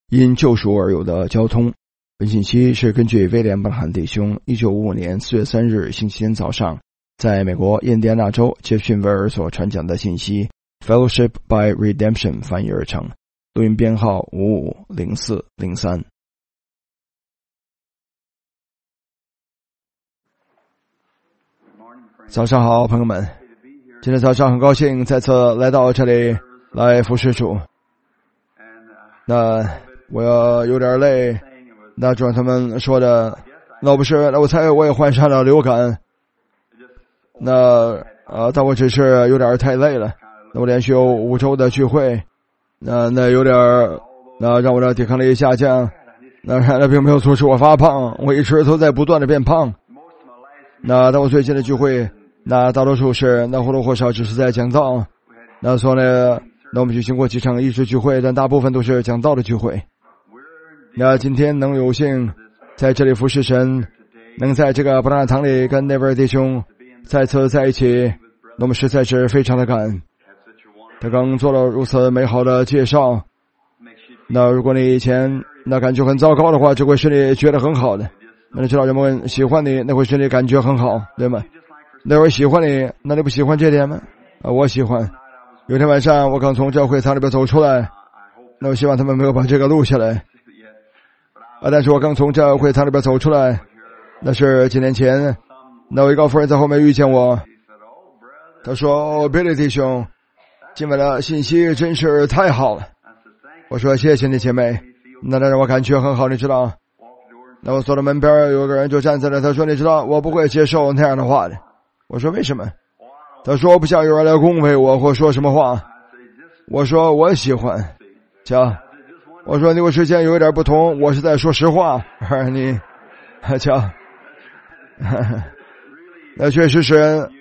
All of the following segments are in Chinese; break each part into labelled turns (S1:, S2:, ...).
S1: 因救赎而有的交通。本信息是根据威廉·布兰汉弟兄1955年4月3日星期天早上在美国印第安纳州杰弗逊维尔所传讲的信息 Fellowship by Redemption 翻译而成，录音编号550403。早上好，朋友们，今天早上很高兴再次来到这里来服侍主。那我有点累，那主他们说的，那不是，那我猜我也患上了流感。但我只是有点太累了。那我连续有5周的聚会，那有点让我的抵抗力下降。那并没有促使我发胖，我一直都在不断的变胖。但我最近的聚会，大多数是或多或少只是在讲道。所以呢，我们举行过几场医治聚会，但大部分都是讲道的聚会。今天能有幸在这里服侍神，能在这个布兰堂里跟那位弟兄再次在一起，我们实在是非常的感恩。他刚做了如此美好的介绍。如果你以前感觉很糟糕的话，这会使你觉得很好的。那你知道人们喜欢你，那会使你感觉很好，对吗？那会喜欢你，那你不喜欢这点吗？我喜欢。有天晚上我刚从这会堂里边走出来，我希望他们没有把这个录下来。但是我刚从这会堂里边走出来，那是几年前，有一个夫人在后面遇见我，她说：“Billy 弟兄，今晚的信息真是太好了。”我说：“谢谢你姐妹。”那让我感觉很好，你知道。那我走到门边，有个人就站在那，他说：“你知道，我不会接受那样的话的。”我说：“为什么？”他说：“我不想有人来恭维我或说什么话。”我说：“我喜欢。”我说：“你我之间有一点不同，我是在说实话。”你那确实是，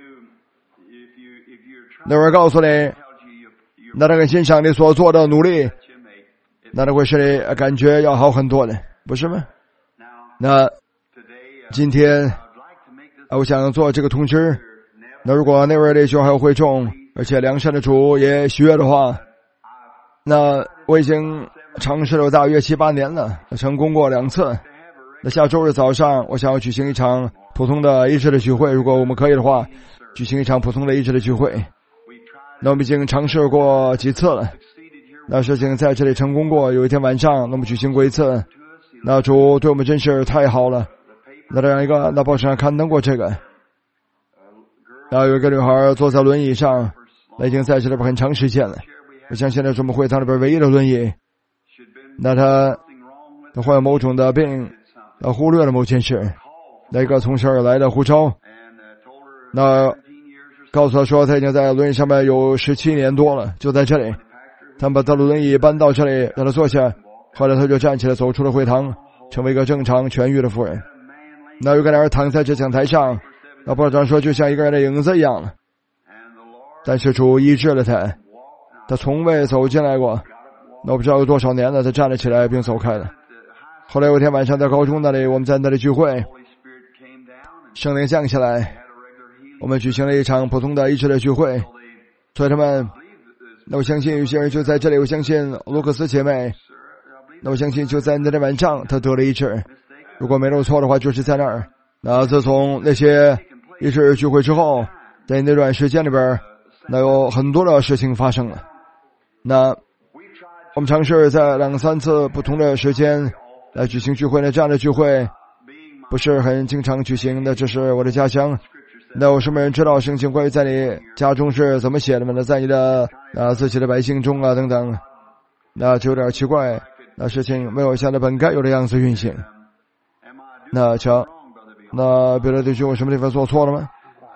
S1: 那人告诉你，那个欣赏你所做的努力，那会使你感觉要好很多的，不是吗？那今天我想做这个通知。那如果那位弟兄还有会众，而且良善的主也许愿的话，那我已经尝试了大约7、8年了，成功过2次。那下周日早上我想要举行一场普通的医治的聚会，如果我们可以的话，举行一场普通的医治的聚会。那我们已经尝试过几次了，那事情在这里成功过。有一天晚上我们举行过一次，那主对我们真是太好了。那这样一个，那报纸上刊登过这个，有一个女孩坐在轮椅上，那已经在这里边很长时间了。我想现在是我们会堂里边唯一的轮椅。那她患有某种的病，忽略了某件事。那个从这儿来的呼召，那告诉她说她已经在轮椅上面有17年多了，就在这里。他们把她的轮椅搬到这里，让她坐下。后来她就站起来走出了会堂，成为一个正常痊愈的妇人。那有个男人躺在这讲台上，那报长说就像一个人的影子一样了。但是主医治了他从未走进来过。那我不知道有多少年了，他站了起来并走开了。后来有一天晚上在高中那里，我们在那里聚会，圣灵降下来，我们举行了一场普通的医治的聚会。所以他们，那我相信有些人就在这里，我相信卢克斯姐妹，那我相信就在那天晚上他得了医治。如果没有错的话，就是在那儿。那自从那些医治聚会之后，在那段时间里边，那有很多的事情发生了。那我们尝试在2、3次不同的时间来举行聚会。那这样的聚会不是很经常举行的，这是我的家乡。那有什么人知道圣经关于在你家中是怎么写的吗？那在你的自己的百姓中等等，那就有点奇怪。那事情没有像它本该有的样子运行。那别的弟兄有什么地方做错了吗？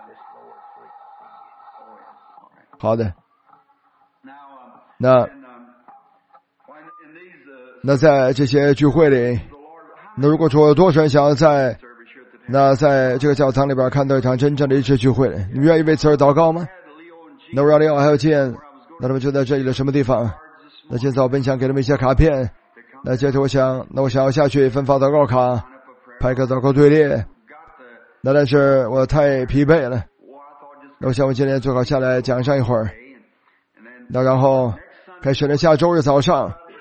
S1: 好的。那在这些聚会里，那如果说有多少人想要在这个教堂里边看到一场真正的医治聚会，你愿意为此而祷告吗？那我让利奥还有见，那他们就在这里的什么地方？那现在我本想给他们一些卡片。那接着我想要下去分发祷告卡，排个祷告队列。但是我太疲惫了，那我想我今天最好下来讲上一会儿。那然后开始了下周日早上，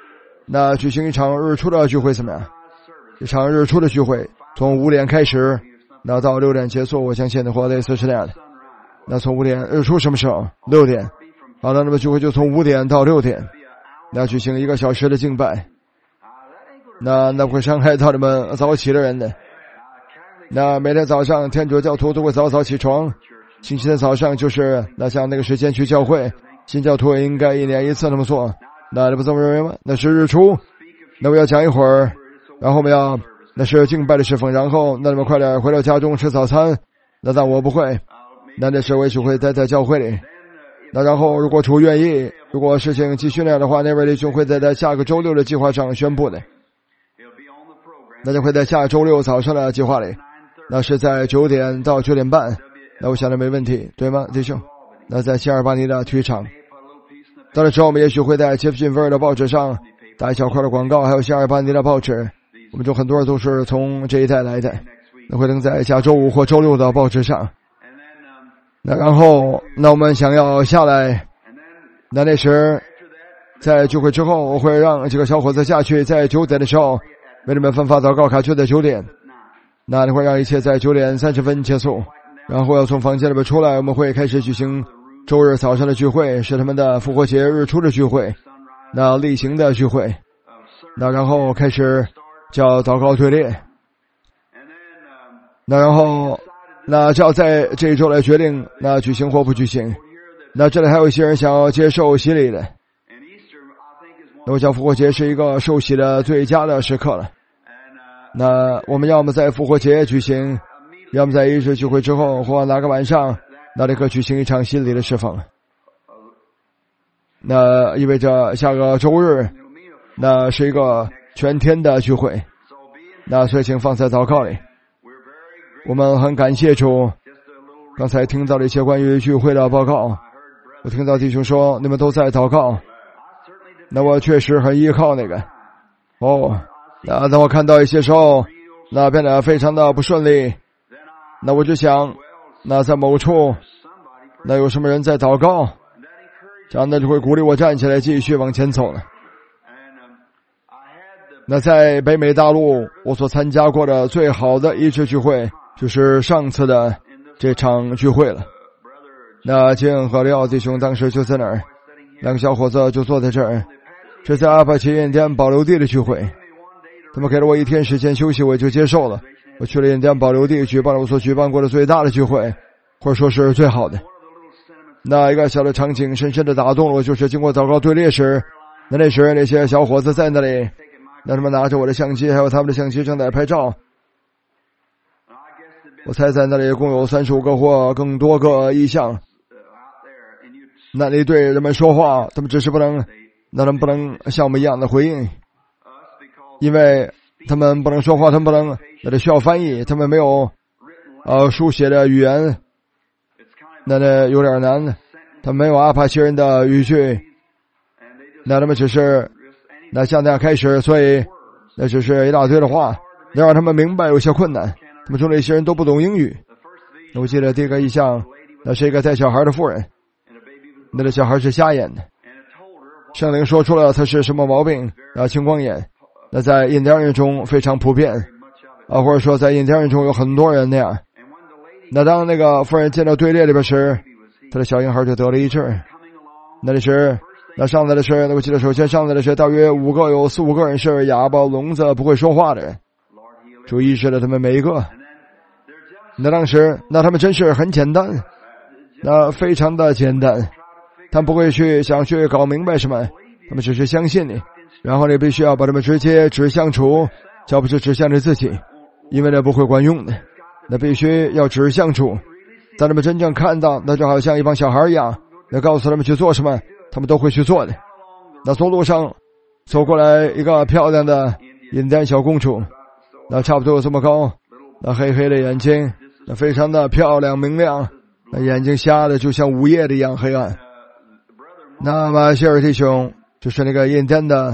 S1: 那举行一场日出的聚会怎么样？一场日出的聚会从5点开始，那到6点结束，我相信的话类似是这样的。那从5点日出什么时候？6点。好了，那么聚会就从5点到6点，那举行1个小时的敬拜。那不会伤害到你们早起的人的。那每天早上天主教徒都会早早起床，星期天早上就是那像那个时间去教会，新教徒也应该1年1次那么做。那你不这么认为吗？那是日出，那我要讲一会儿，然后我们要那是敬拜的侍奉，然后那你们快点回到家中吃早餐。但我不会，那时我也许会待在教会里。那然后如果主愿意，如果事情继续那样的话，那位弟兄会在下个周六的计划上宣布的。那就会在下周六早上的计划里，那是在9点到9点半。那我想的没问题，对吗，弟兄？那在希尔巴尼的体育场。到了之后，我们也许会在杰弗逊菲尔的报纸上打一小块的广告，还有希尔巴尼的报纸，我们就很多人都是从这一带来的，那会登在下周5或周6的报纸上。那然后，那我们想要下来，那时在聚会之后，我会让几个小伙子下去，在9点的时候为你们分发祷告卡，就在9点。那你会让一切在9点30分结束，然后要从房间里面出来，我们会开始举行周日早上的聚会，是他们的复活节日出的聚会，那例行的聚会。那然后开始叫祷告队列。那然后那就要在这一周来决定那举行或不举行。那这里还有一些人想要接受洗礼的。那我想复活节是一个受洗的最佳的时刻了。那我们要么在复活节举行，要么在一日聚会之后或哪个晚上，那立刻举行一场洗礼的释放。那意味着下个周日那是一个全天的聚会，那所以请放在祷告里。我们很感谢主。刚才听到了一些关于聚会的报告，我听到弟兄说你们都在祷告，那我确实很依靠那个。那当我看到一些时候那变得非常的不顺利，那我就想那在某处那有什么人在祷告，这样那就会鼓励我站起来继续往前走了。那在北美大陆我所参加过的最好的一次聚会就是上次的这场聚会了。那金和廖弟兄当时就在那儿，2个小伙子就坐在这儿，这在阿帕奇印第安保留地的聚会。他们给了我1天时间休息，我就接受了。我去了印第安保留地，举办了我所举办过的最大的聚会，或者说是最好的。那一个小的场景深深的打动了我，就是经过祷告队列时，那时那些小伙子在那里，那他们拿着我的相机，还有他们的相机正在拍照。我猜在那里共有35个或更多个意象。那里对人们说话，他们只是不能像我们一样的回应，因为他们不能说话，他们不能，那需要翻译，他们没有书写的语言，那有点难，他们没有阿帕奇人的语句，那他们只是那像那样开始，所以那只是一大堆的话，要让他们明白有些困难。他们中的一些人都不懂英语。那我记得第一个意象，那是一个带小孩的妇人，那个小孩是瞎眼的，圣灵说出了他是什么毛病，青光眼。那在印第安人中非常普遍，或者说在印第安人中有很多人那样。那当那个妇人见到队列里边时，他的小婴孩就得了医治。那里时那上来的是，那我记得首先上来的是大约有4、5个人是哑巴、聋子、不会说话的人，主医治了他们每一个。那当时那他们真是很简单，那非常的简单，他们不会想去搞明白什么，他们只是相信你，然后你必须要把他们直接指向主，而不是指向着自己，因为那不会管用的，那必须要指向主。当他们真正看到，那就好像一帮小孩一样，那告诉他们去做什么，他们都会去做的。那从路上走过来一个漂亮的印第安小公主，那差不多有这么高，那黑黑的眼睛，那非常的漂亮明亮，那眼睛瞎的就像午夜的一样黑暗。那么谢尔弟兄就是那个印第安的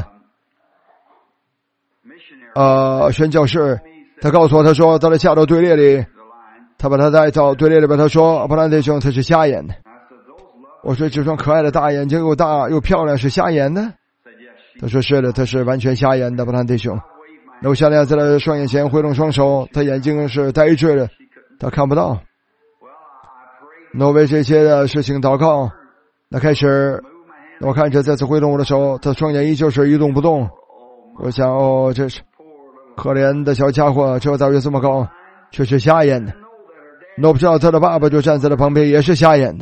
S1: 宣教士，他告诉我，他说他下到队列里，他把他带到队列里边，他说布兰弟兄他是瞎眼的。我说这双可爱的大眼睛又大又漂亮是瞎眼的？ 他说是的，他是完全瞎眼的，布兰弟兄。那我下来在他双眼前挥动双手，他眼睛是呆滞的，他看不到。那我为这些的事情祷告。那开始，我看着再次挥动我的手，他双眼依旧是一动不动。我想，哦，这是可怜的小家伙，这大约这么高，却是瞎眼的。那我不知道他的爸爸就站在他旁边，也是瞎眼的。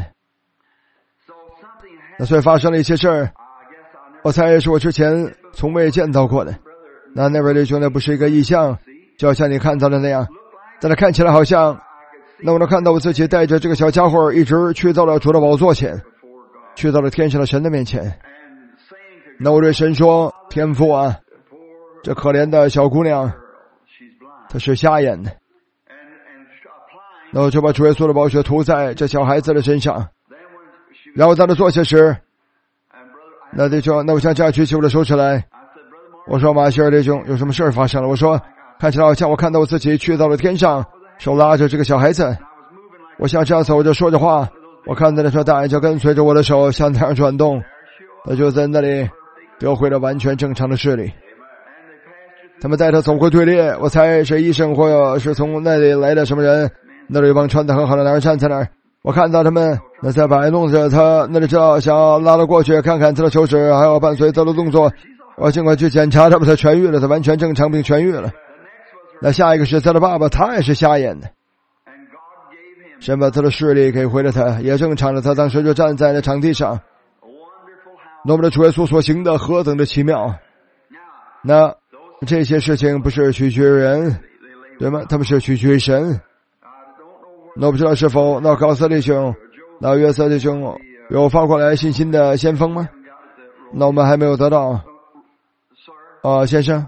S1: 那所以发生了一些事儿，我猜是我之前从未见到过的。那位弟兄呢，不是一个异象，就好像你看到的那样，但他看起来好像，那我能看到我自己带着这个小家伙一直去到了主的宝座前，去到了天上的神的面前。那我对神说，天父啊，这可怜的小姑娘，她是瞎眼的。那我就把主耶稣的宝血涂在这小孩子的身上，然后当他坐下时，那弟兄，那我想这样举起我的手起来，我说马歇尔弟兄，有什么事儿发生了？我说看起来好像我看到我自己去到了天上，手拉着这个小孩子。我想这样走着说着话，我看到那双大眼就跟随着我的手向那样转动，他就在那里得回了完全正常的视力。他们带他走过队列，我猜是医生或者是从那里来的什么人，那里有一帮穿得很好的男人站在那儿，我看到他们那在摆弄着他，那里知道想要拉他过去看看他的手指，还要伴随他的动作。我尽快去检查他，把他痊愈了，他完全正常并痊愈了。那下一个是他的爸爸，他也是瞎眼的，神把他的视力给回了他，也正常了。他当时就站在那场地上。那我们的主耶稣所行的何等的奇妙！那这些事情不是取决于人，对吗？他们是取决于神。那我不知道是否那高斯弟兄、那约瑟弟兄有发过来信心的先锋吗？那我们还没有得到。先生，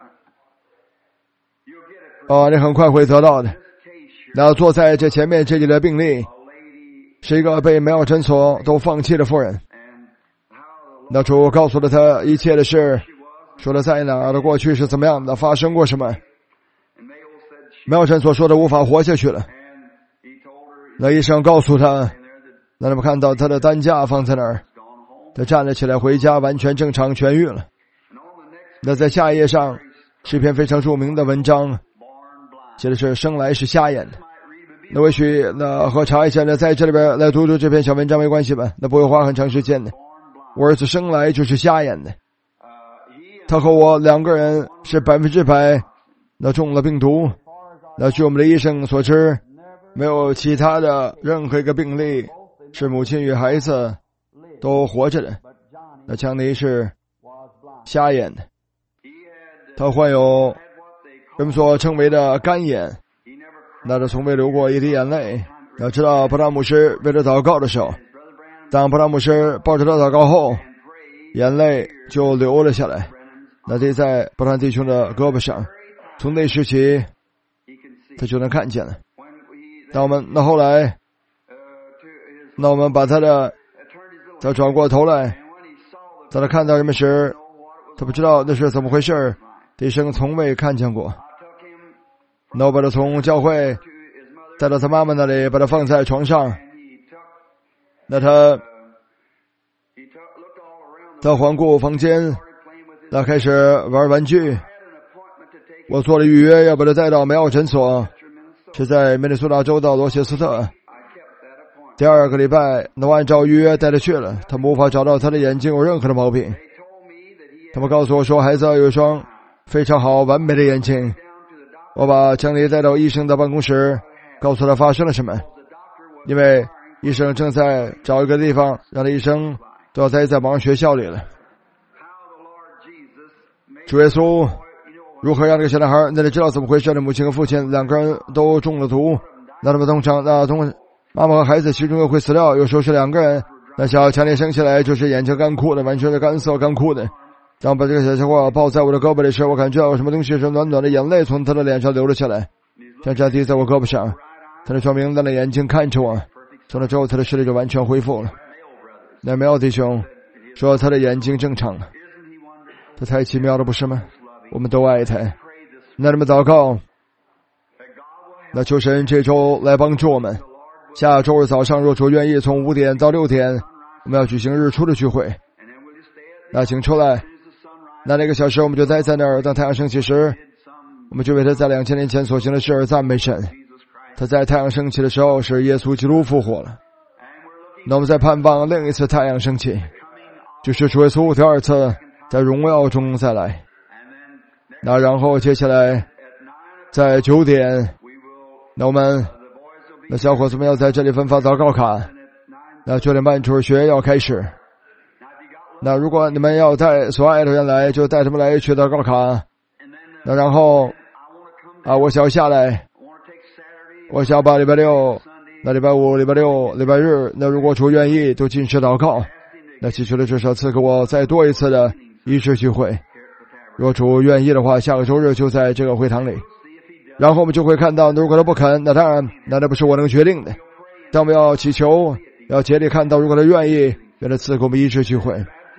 S1: 你很快会得到的。那坐在这前面这里的病例是一个被梅奥诊所都放弃的妇人。那主告诉了他一切的事，说了在哪儿的过去是怎么样的，发生过什么。梅奥诊所说的无法活下去了。那医生告诉他，那他们看到他的担架放在那儿，他站了起来回家，完全正常痊愈了。那在下一页上是一篇非常著名的文章，写的是生来是瞎眼的。那也许那和查一下呢，在这里边来读读这篇小文章没关系吧，那不会花很长时间的。我儿子生来就是瞎眼的，他和我两个人是100%那中了病毒。那据我们的医生所知，没有其他的任何一个病例是母亲与孩子都活着的。那强尼是瞎眼的，他患有人们所称为的干眼，那他从未流过一滴眼泪。要知道布拉姆斯为了祷告的时候，当布拉姆斯抱着他祷告后，眼泪就流了下来，那滴在布兰弟兄的胳膊上，从那时起他就能看见了。那后来那我们把他转过头来，当他看到人们时，他不知道那是怎么回事，医生从未看见过。那我把他从教会带到他妈妈那里，把他放在床上。那他环顾房间，那开始玩玩具。我做了预约，要把他带到梅奥诊所，是在明尼苏达州的罗切斯特。第2个礼拜，那我按照预约带他去了，他们无法找到他的眼睛有任何的毛病。他们告诉我说，孩子有一双非常好完美的眼睛。我把强尼带到医生的办公室，告诉他发生了什么，因为医生正在找一个地方让他医生都要待在某学校里了。主耶稣如何让这个小男孩那里知道怎么回事的？母亲和父亲两个人都中了毒，那他们通常妈妈和孩子其中一个会死掉，有时候是两个人。那小强尼生下来就是眼睛干枯的，完全是干涩干枯的。当把这个小家伙抱在我的胳膊里时，我感觉到有什么东西是暖暖的眼泪从他的脸上流了下来，像这样滴在我胳膊上。他的双明亮的眼睛看着我，从那之后他的视力就完全恢复了。那梅奥弟兄说他的眼睛正常了，这太奇妙了，不是吗？我们都爱他。那你们祷告，那求神这周来帮助我们。下周日早上若主愿意，从5点到6点我们要举行日出的聚会，那请出来。 那个小时我们就待在那儿，当太阳升起时，我们就为他在2000年前所行的事而赞美神。他在太阳升起的时候是耶稣基督复活了。那我们在盼望另一次太阳升起，就是主耶稣第二次在荣耀中再来。那然后接下来在9点，那我们那小伙子们要在这里分发祷告卡。那9点半主日学要开始。那如果你们要带所爱的人来，就带他们来取祷告卡。那然后我想下来，我想把礼拜六、那礼拜五、礼拜六、礼拜日，那如果主愿意都进去祷告，那祈求的至少赐给我再多一次的医治聚会。如果主愿意的话，下个周日就在这个会堂里。然后我们就会看到，如果他不肯，那当然那不是我能决定的，但我们要祈求，要竭力看到，如果他愿意，愿他赐给我们医治聚会。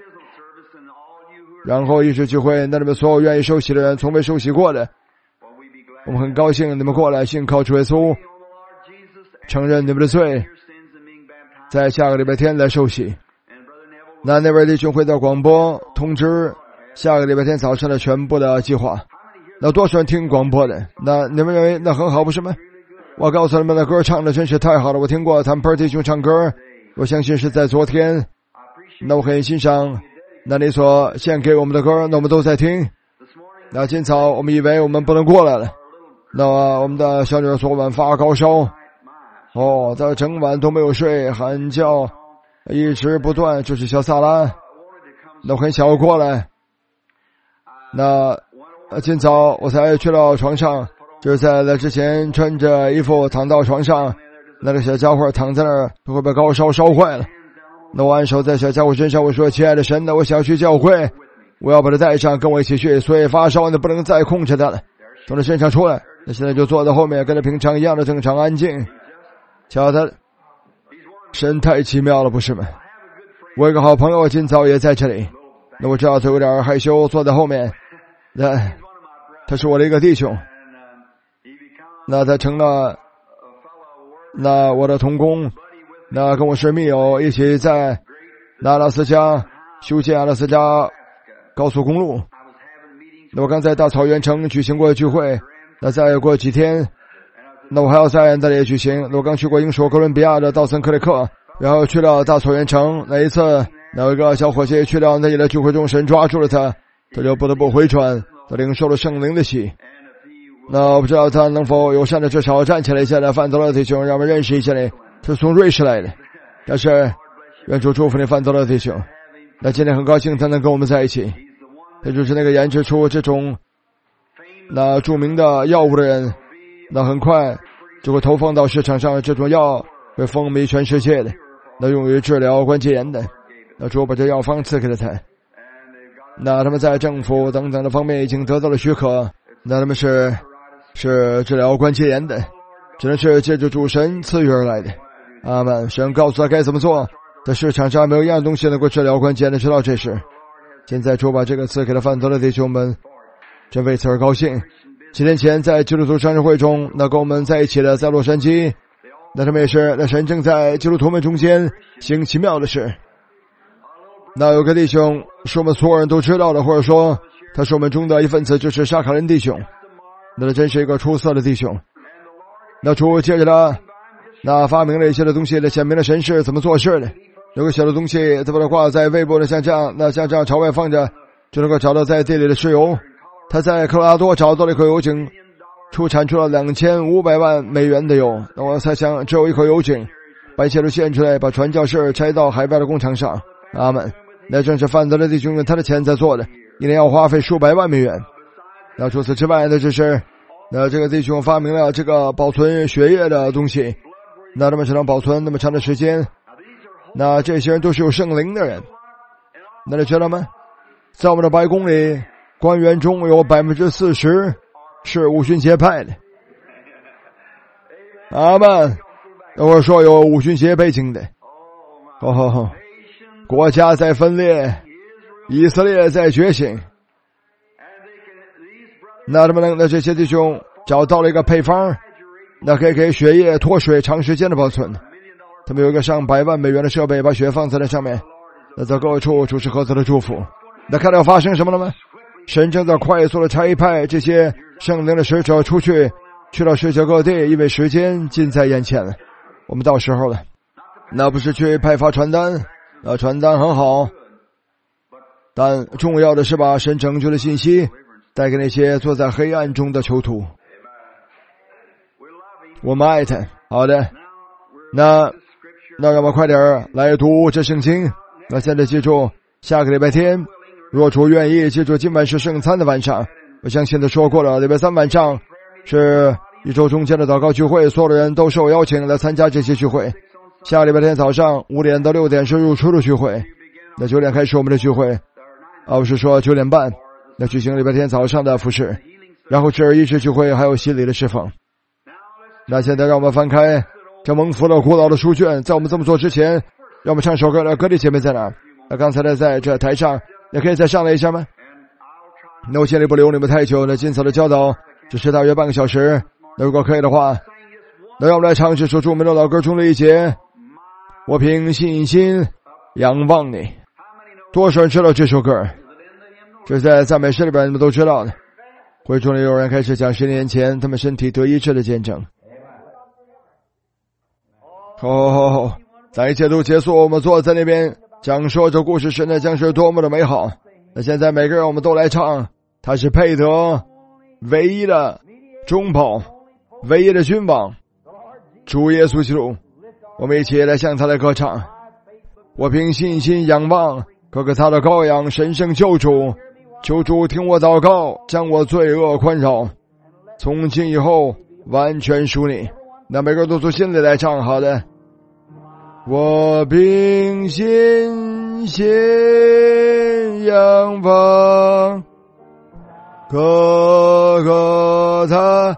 S1: 然后医治聚会，那你们所有愿意受洗的人，从未受洗过的，我们很高兴你们过来信靠主耶稣，承认你们的罪，在下个礼拜天来受洗。那位弟兄会在广播通知下个礼拜天早上的全部的计划。那多少人听广播的？那你们认为那很好不是吗？我告诉你们，那歌唱的真是太好了，我听过他们弟兄唱歌，我相信是在昨天。那我很欣赏那你所献给我们的歌，那我们都在听。那今早我们以为我们不能过来了，那我们的小女儿昨晚发高烧，她整晚都没有睡，喊叫一直不断，就是小萨拉。那我很想要过来。那今早我才去到床上，就是在来之前穿着衣服躺到床上，那个小家伙躺在那儿都会被高烧烧坏了。那我按手在小家伙身上，我说亲爱的神，那我想去教会，我要把他带上跟我一起去，所以发烧那不能再控制他了，从他身上出来。那现在就坐在后面，跟他平常一样的正常安静。瞧他神太奇妙了不是吗？我有个好朋友今早也在这里，那我知道他有点害羞，坐在后面。他是我的一个弟兄，那他成了那我的同工，那跟我是密友，一起在阿拉斯加修建阿拉斯加高速公路。那我刚在大草原城举行过聚会，那再过几天，那我还要在那里举行。那我刚去过英属哥伦比亚的道森克里克，然后去了大草原城。那一次，那有一个小伙计去到那里的聚会中，神抓住了他，他就不得不回转，他领受了圣灵的喜。那我不知道他能否友善的至少站起来一下来，范德勒弟兄让我们认识一下你，他是从瑞士来的，但是愿主祝福你范德勒弟兄。那今天很高兴他能跟我们在一起，他就是那个研制出这种那著名的药物的人，那很快就会投放到市场上，这种药会风靡全世界的，那用于治疗关节炎的。那主把这药方赐给了他，那他们在政府等等的方面已经得到了许可，那他们是治疗关节炎的，只能是借着主神赐予而来的。阿们。神告诉他该怎么做，在市场上没有一样东西能够治疗关节炎的，知道这事。现在主把这个赐给了范德勒弟兄们，真为此而高兴。几天前在基督徒生日会中，那跟我们在一起的在洛杉矶，那他们也是，那神正在基督徒们中间行奇妙的事。那有个弟兄是我们所有人都知道的，或者说他是我们中的一份子，就是沙卡伦弟兄。那真是一个出色的弟兄。那主借着他那发明了一些的东西，显明了神是怎么做事的。有个小的东西他把它挂在胃部的，像这样，那像这样朝外放着，就能够找到在地里的石油。他在科罗拉多找到了一口油井，产出了$2500万的油。那我猜想只有一口油井，把一切都献出来，把传教士拆到海外的工厂上。阿们。那正是范德勒弟兄用他的钱在做的，一年要花费数百万美元。那除此之外呢，就是那这个弟兄发明了这个保存血液的东西，那他们只能保存那么长的时间。那这些人都是有圣灵的人，那你知道吗？在我们的白宫里，官员中有 40% 是五旬节派的。阿们。我说有五旬节背景的。国家在分裂，以色列在觉醒。那他们能，那这些弟兄找到了一个配方，那可以给血液脱水长时间的保存。他们有一个上百万美元的设备，把血放在那上面，那在各处主是何等的祝福。那看到发生什么了吗？ 神正在快速的差派这些圣灵的使者出去到世界各地，因为时间近在眼前了，我们到时候了。那不是去派发传单，传单很好，但重要的是把神拯救的信息带给那些坐在黑暗中的囚徒。我们爱他。好的，那让我们快点来读这圣经。那现在记住，下个礼拜天若主愿意，记住今晚是圣餐的晚上。我相信都说过了，礼拜三晚上是一周中间的祷告聚会，所有的人都受邀请来参加这些聚会。下个礼拜天早上5点到6点是日出的聚会，那9点开始我们的聚会，我是说9点半那举行礼拜天早上的服事，然后是医治聚会，还有洗礼的释放。那现在让我们翻开这蒙福的古老的书卷，在我们这么做之前，让我们唱首歌。歌的姐妹在哪？那刚才在这台上，也可以再上来一下吗？那我现在不留你们太久，那今早的教导只是大约半个小时，那如果可以的话，那让我们来唱这首著名的老歌中的一节，我凭信心仰望你。多少人知道这首歌？这是在赞美诗里边你们都知道的。会中里有人开始讲10年前他们身体得医治的见证。好，在一切都结束，我们坐在那边讲说这故事时呢将是多么的美好。那现在每个人我们都来唱，他是配得唯一的中保，唯一的君王，主耶稣基督。我们一起来向他来歌唱。我凭信心仰望各个他的羔羊，神圣救主，求主听我祷告，将我罪恶宽饶，从今以后完全属你。那每个人都从心里来唱。好的，我凭信心仰望各个他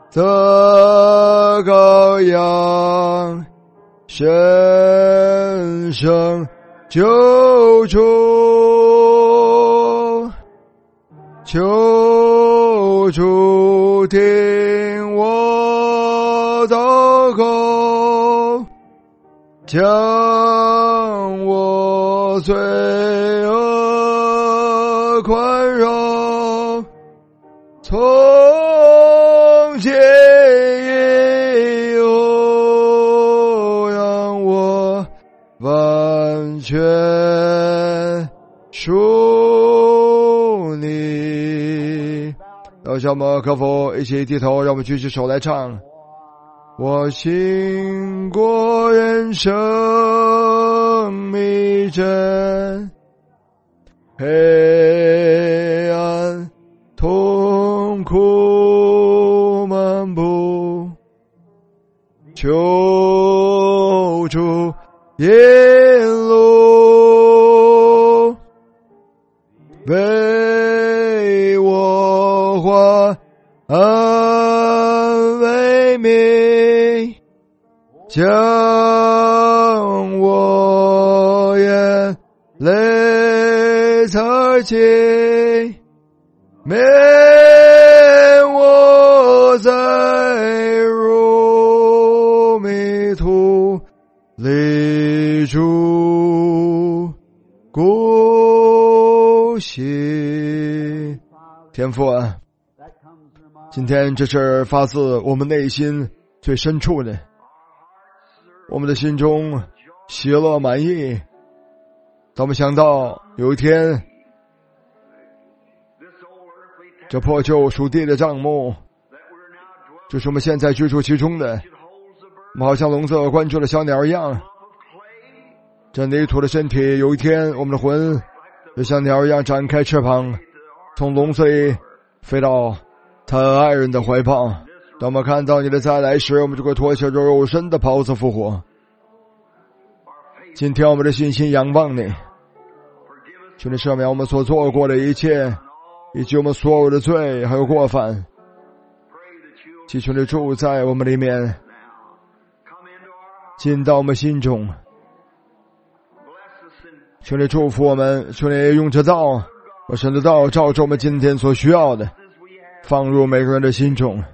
S1: 的羔羊，神圣救主，求主听我祷告，将我罪恶宽饶，从今以后让我完全属你。让我们可否一起低头，让我们举起手来唱。我行过人生迷阵，黑暗痛苦漫步，求主引路，为我还安慰命，将我眼泪擦净，免我再入迷途离主孤息。天父啊，今天这是发自我们内心最深处的，我们的心中喜乐满意。当我们想到有一天这破旧属地的帐幕就是我们现在居住其中的，我们好像笼子关住了小鸟一样，这泥土的身体有一天我们的魂就像鸟一样展开翅膀，从笼子里飞到他爱人的怀抱。当我们看到你的再来时，我们就会脱下肉身的袍子复活。今天我们的信心仰望你，求你赦免我们所做过的一切，以及我们所有的罪还有过犯，祈求你住在我们里面，进到我们心中。求你祝福我们，求你用这道我神的道照着我们今天所需要的放入每个人的心中。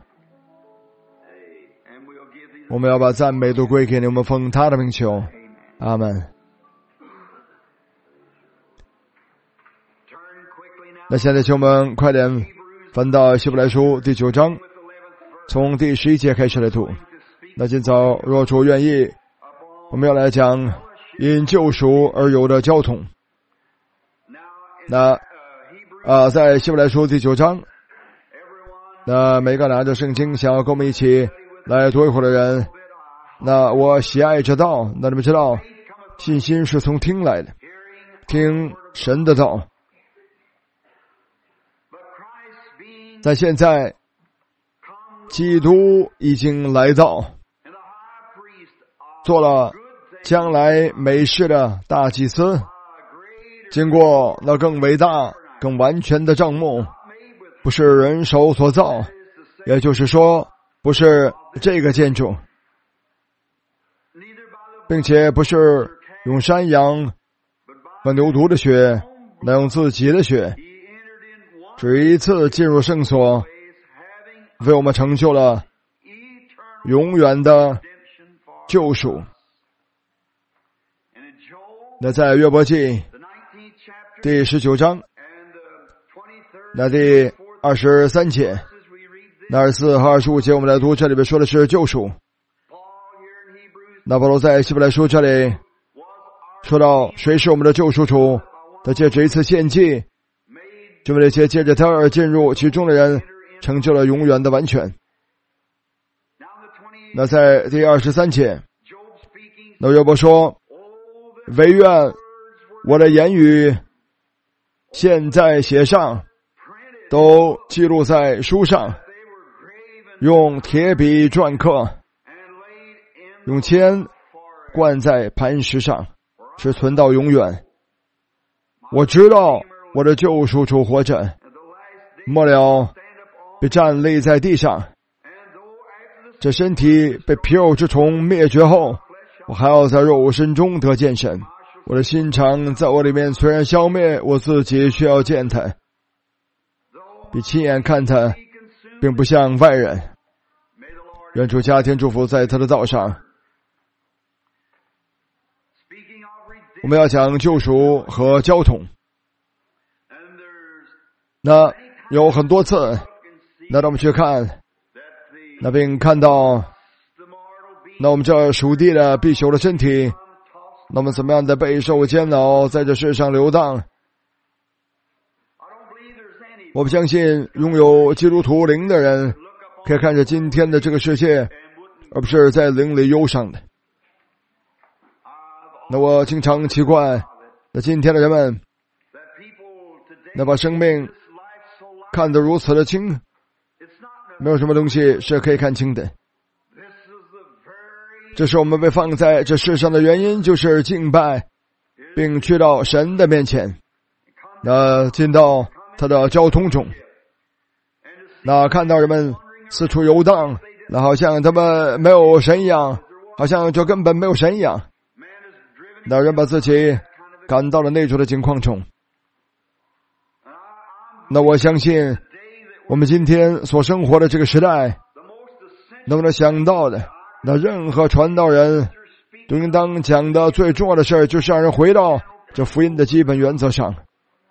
S1: 我们要把赞美都归给你，我们奉他的名求，阿们。 那现在请我们快点翻到希伯来书第9章，从第11节开始来读。那今早若主愿意，我们要来讲因救赎而有的交通。那在希伯来书第9章，那每个拿着圣经想要跟我们一起来读一会儿的人，那我喜爱这道。那你们知道信心是从听来的，听神的道。在现在基督已经来到，做了将来美事的大祭司，经过那更伟大更完全的帐幕，不是人手所造，也就是说不是这个建筑，并且不是用山羊和牛犊的血，那用自己的血，只一次进入圣所，为我们成就了永远的救赎。那在约伯记第19章，那第23节，那24和25节我们来读，这里边说的是救赎。那保罗在希伯来书这里说到，谁是我们的救赎主？他借着一次献祭，就为那些借着他而进入其中的人成就了永远的完全。那在第23节，那约伯说，惟愿我的言语现在写上，都记录在书上，用铁笔篆刻，用铅灌在磐石上，是存到永远。我知道我的救赎主活着，末了被站立在地上。这身体被皮肉之虫灭绝后，我还要在肉身中得见神。我的心肠在我里面虽然消灭，我自己却要见他，比亲眼看他，并不像外人。愿主加添祝福在他的道上。我们要讲救赎和交通。那有很多次，那让我们去看，那并看到，那我们这属地的必朽的身体，那么怎么样的备受煎熬，在这世上流荡。我不相信拥有基督徒灵的人可以看着今天的这个世界，而不是在灵里忧伤的。那我经常奇怪，那今天的人们，那把生命看得如此的轻，没有什么东西是可以看清的。这是我们被放在这世上的原因，就是敬拜，并去到神的面前，那进到他的交通中，那看到人们四处游荡，那好像他们没有神一样，好像就根本没有神一样。那人把自己赶到了那种的境况中。那我相信我们今天所生活的这个时代，能不能想到的，那任何传道人都应当讲的最重要的事儿，就是让人回到这福音的基本原则上。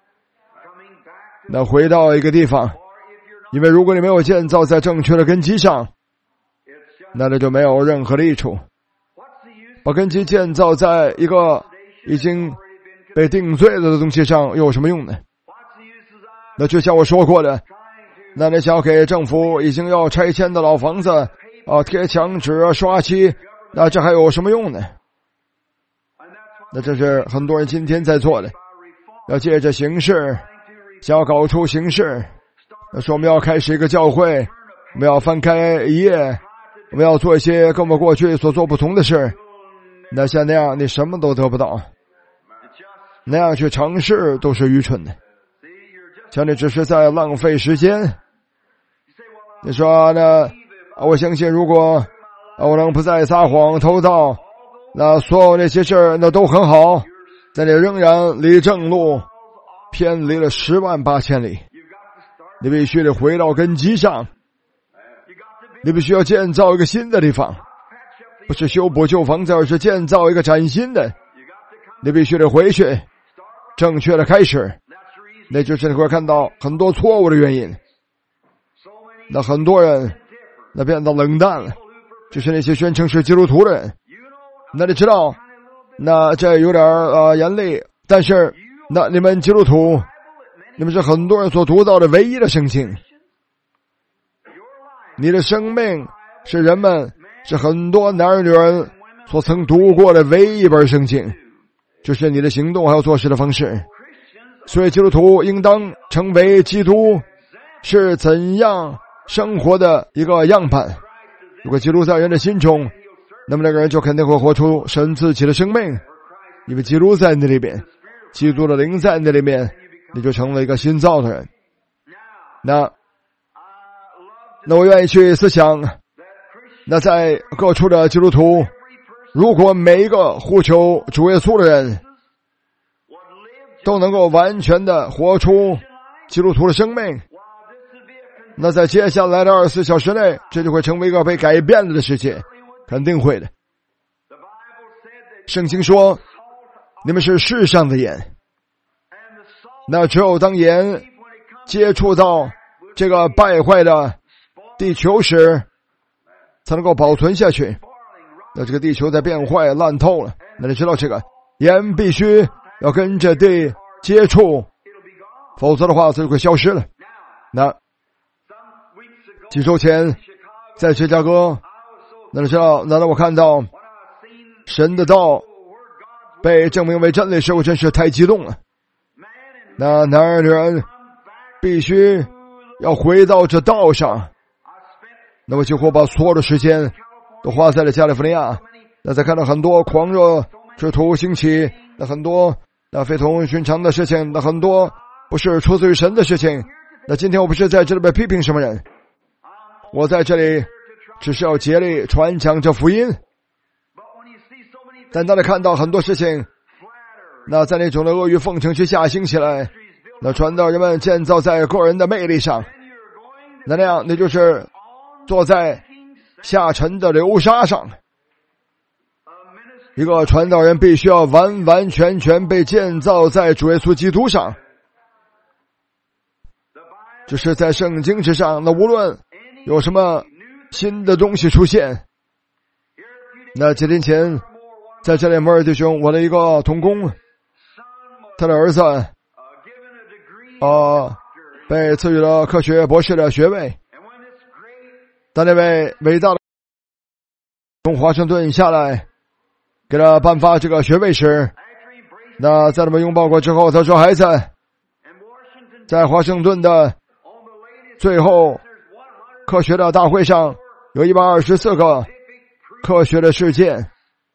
S1: 那回到一个地方，因为如果你没有建造在正确的根基上，那就没有任何的益处。把根基建造在一个已经被定罪了的东西上，又有什么用呢？那就像我说过的，那你想给政府已经要拆迁的老房子贴墙纸刷漆，那这还有什么用呢？那这是很多人今天在做的，要借着形式，想要搞出形式，那说我们要开始一个教会，我们要翻开一页，我们要做一些跟我们过去所做不同的事。那像那样你什么都得不到，那样去尝试都是愚蠢的，像你只是在浪费时间。你说呢？我相信如果我能不再撒谎偷盗，那所有那些事儿那都很好，但你仍然离正路偏离了108000里。你必须得回到根基上，你必须要建造一个新的地方，不是修补旧房子，而是建造一个崭新的。你必须得回去，正确的开始。 那就是你会看到很多错误的原因。那很多人那变得冷淡了，就是那些宣称是基督徒的人。那你知道，那这有点严厉，但是那你们基督徒，你们是很多人所读到的唯一的圣经。你的生命是人们，是很多男人女人所曾读过的唯一一本圣经，就是你的行动还有做事的方式。所以基督徒应当成为基督是怎样生活的一个样板。如果基督在人的心中，那么那个人就肯定会活出神自己的生命，因为基督在那里边，基督的灵在那里面，你就成了一个新造的人。那我愿意去思想，那在各处的基督徒，如果每一个呼求主耶稣的人都能够完全的活出基督徒的生命，那在接下来的24小时内，这就会成为一个被改变了的世界，肯定会的。圣经说，你们是世上的盐，那只有当盐接触到这个败坏的地球时，才能够保存下去。那这个地球在变坏烂透了，那你知道这个盐必须要跟着地接触，否则的话它就会消失了。那几周前在芝加哥，那你知道，那我看到神的道被证明为真理时，我真是太激动了。那男人女人必须要回到这道上。那么几乎把所有的时间都花在了加利福尼亚。那在看到很多狂热之徒兴起，那很多那非同寻常的事情，那很多不是出自于神的事情。那今天我不是在这里边批评什么人，我在这里只是要竭力传讲这福音。但当你看到很多事情，那在那种的阿谀奉承之下兴起来，那传道人们建造在个人的魅力上，那样那就是坐在下沉的流沙上。一个传道人必须要完完全全被建造在主耶稣基督上，就是在圣经之上。那无论有什么新的东西出现，那几天前在这里摩尔弟兄，我的一个同工，他的儿子被赐予了科学博士的学位。当那位伟大的从华盛顿下来给他颁发这个学位时，那在他们拥抱过之后，他说，孩子，在华盛顿的最后科学的大会上有124个科学的事件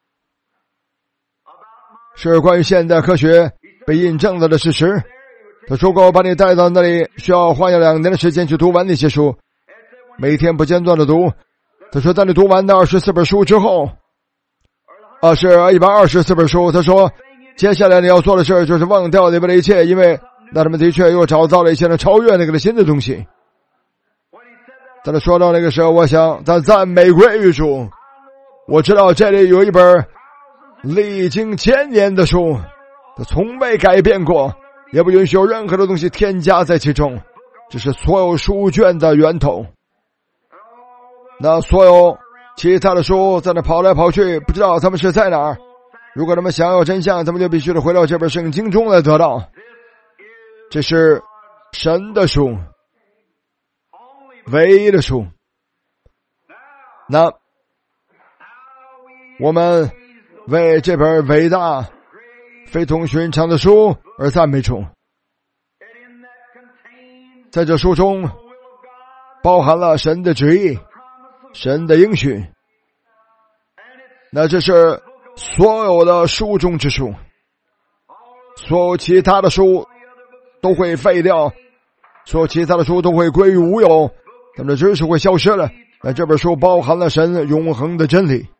S1: 是关于现代科学被印证了的事实。他说过，把你带到那里需要花2年的时间去读完那些书，每天不间断的读。他说当你读完的24本书之后，是124本书，他说接下来你要做的事就是忘掉里边的一切，因为那他们的确又找到了一些能超越那个的新的东西。当他说到那个时候，我想他赞美归于主。我知道这里有一本历经1000年的书，他从未改变过，也不允许有任何的东西添加在其中，这是所有书卷的源头。那所有其他的书在那跑来跑去，不知道他们是在哪儿。如果他们想要真相，他们就必须得回到这本圣经中来得到。这是神的书，唯一的书。那我们为这本伟大非同寻常的书而赞美主。在这书中包含了神的旨意，神的应许。那这是所有的书中之书，所有其他的书都会废掉，所有其他的书都会归于无有，他们的知识会消失了。那这本书包含了神永恒的真理，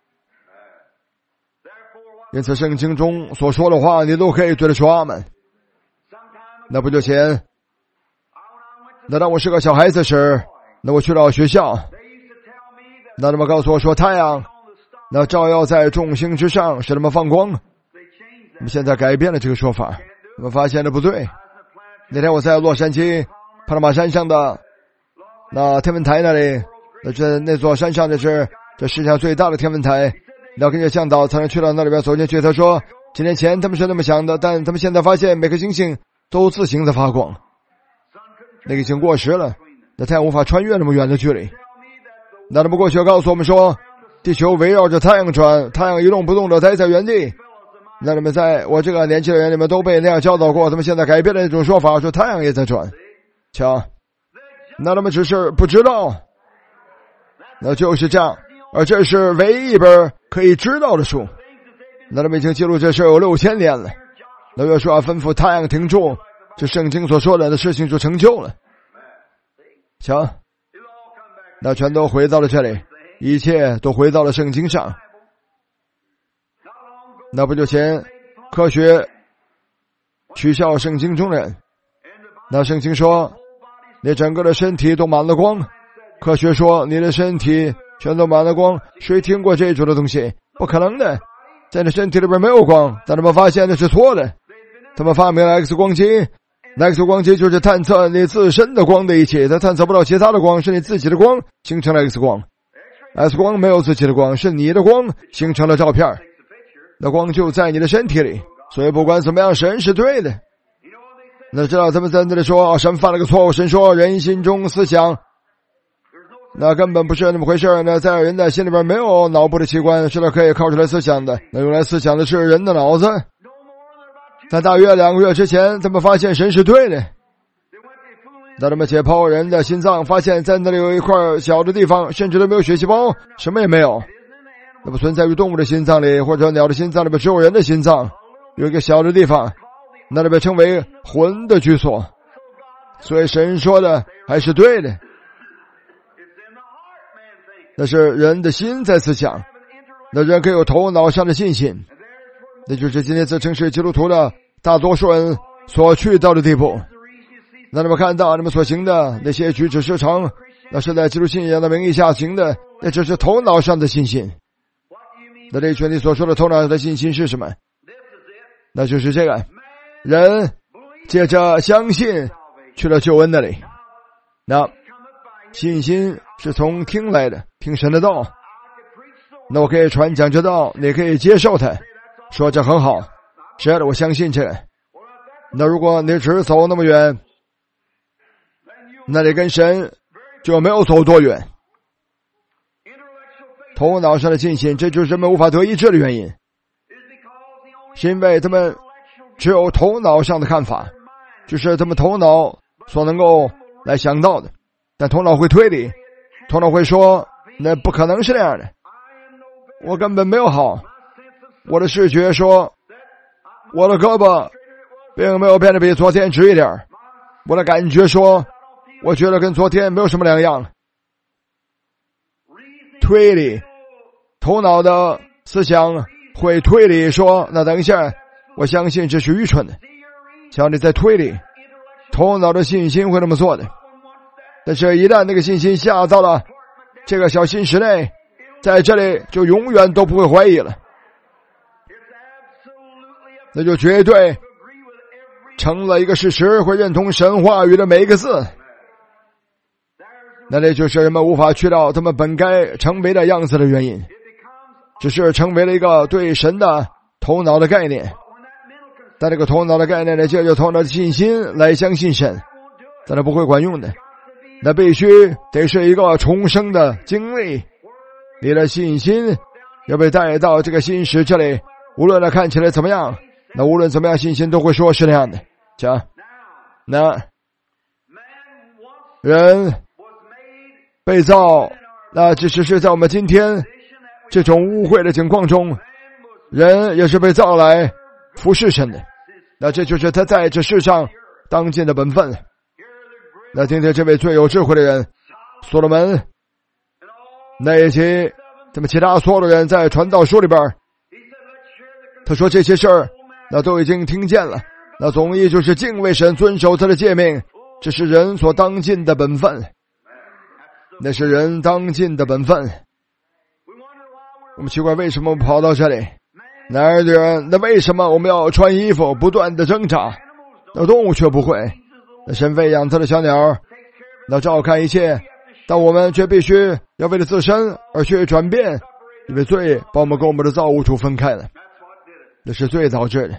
S1: 因此圣经中所说的话你都可以对他说阿们。那不久前，那当我是个小孩子时，那我去到学校，那他们告诉我说太阳那照耀在众星之上，使他们放光。我们现在改变了这个说法，我们发现的不对。 那天我在洛杉矶帕拉马山上的那天文台那里，那座山上的是这世界上最大的天文台。然后跟着向导才能去到那里边走进去。他说几年前他们是那么想的，但他们现在发现每颗星星都自行的发光，那个已经过时了，那太阳无法穿越那么远的距离。那他们过去告诉我们说地球围绕着太阳转，太阳一动不动的待在原地。那他们在我这个年纪的人里面都被那样教导过，他们现在改变了那种说法，说太阳也在转。瞧，那他们只是不知道，那就是这样。而这是唯一一本可以知道的书，那他们已经记录这事有6000年了。那约书亚吩咐太阳停住，这圣经所说的事情就成就了。瞧，那全都回到了这里，一切都回到了圣经上。那不久前科学取笑圣经中人，那圣经说你整个的身体都满了光，科学说你的身体全都满了光。谁听过这种的东西？不可能的，在你身体里边没有光。但他们发现那是错的，他们发明了 X 光机。X 光机就是探测你自身的光的仪器，它探测不到其他的光，是你自己的光形成了 X 光。X 光没有自己的光，是你的光形成了照片，那光就在你的身体里。所以不管怎么样，神是对的。那知道他们在那里说神犯了个错误，神说人心中思想，那根本不是那么回事。那在人的心里边没有脑部的器官是可以靠出来思想的，那用来思想的是人的脑子。但大约2个月之前，他们发现神是对的。当他们解剖人的心脏，发现在那里有一块小的地方，甚至都没有血细胞，什么也没有。那不存在于动物的心脏里或者鸟的心脏里边，只有人的心脏有一个小的地方，那里被称为魂的居所。所以神说的还是对的，那是人的心在思想，那人可以有头脑上的信心，那就是今天自称是基督徒的大多数人所去到的地步。那你们看到你们所行的那些举止失常，那是在基督信仰的名义下行的，那只是头脑上的信心。那这一群你所说的头脑上的信心是什么？那就是这个人借着相信去了救恩那里。那信心是从听来的，听神的道。那我可以传讲这道，你可以接受它，说这很好，是的，我相信这个。那如果你只走那么远，那你跟神就没有走多远。头脑上的信心，这就是人们无法得医治的原因，是因为他们只有头脑上的看法，就是他们头脑所能够来想到的。但头脑会推理，头脑会说那不可能是那样的，我根本没有好。我的视觉说我的胳膊并没有变得比昨天直一点，我的感觉说我觉得跟昨天没有什么两样。推理，头脑的思想会推理说那等一下，我相信这是愚蠢的。像你在推理，头脑的信心会那么做的。但是一旦那个信心下到了这个小心室内，在这里就永远都不会怀疑了，那就绝对成了一个事实，会认同神话语的每一个字。那这就是人们无法去到他们本该成为的样子的原因，只是成为了一个对神的头脑的概念。但这个头脑的概念呢，借着头脑的信心来相信神，但它不会管用的，那必须得是一个重生的经历。你的信心要被带到这个新时这里，无论它看起来怎么样，那无论怎么样，信心都会说是那样的。讲，那人被造，那只是在我们今天这种污秽的情况中，人也是被造来服侍神的，那这就是他在这世上当尽的本分。那今天这位最有智慧的人所罗门，那以及他们其他所有的人在传道书里边，他说这些事儿那都已经听见了，那总意就是敬畏神，遵守他的诫命，这是人所当尽的本分，那是人当尽的本分。我们奇怪为什么我们跑到这里，哪儿的人，那为什么我们要穿衣服不断的挣扎，那动物却不会。 神喂养他的小鸟，那照看一切，但我们却必须要为了自身而去转变，因为罪把我们跟我们的造物主分开了，那是罪导致的。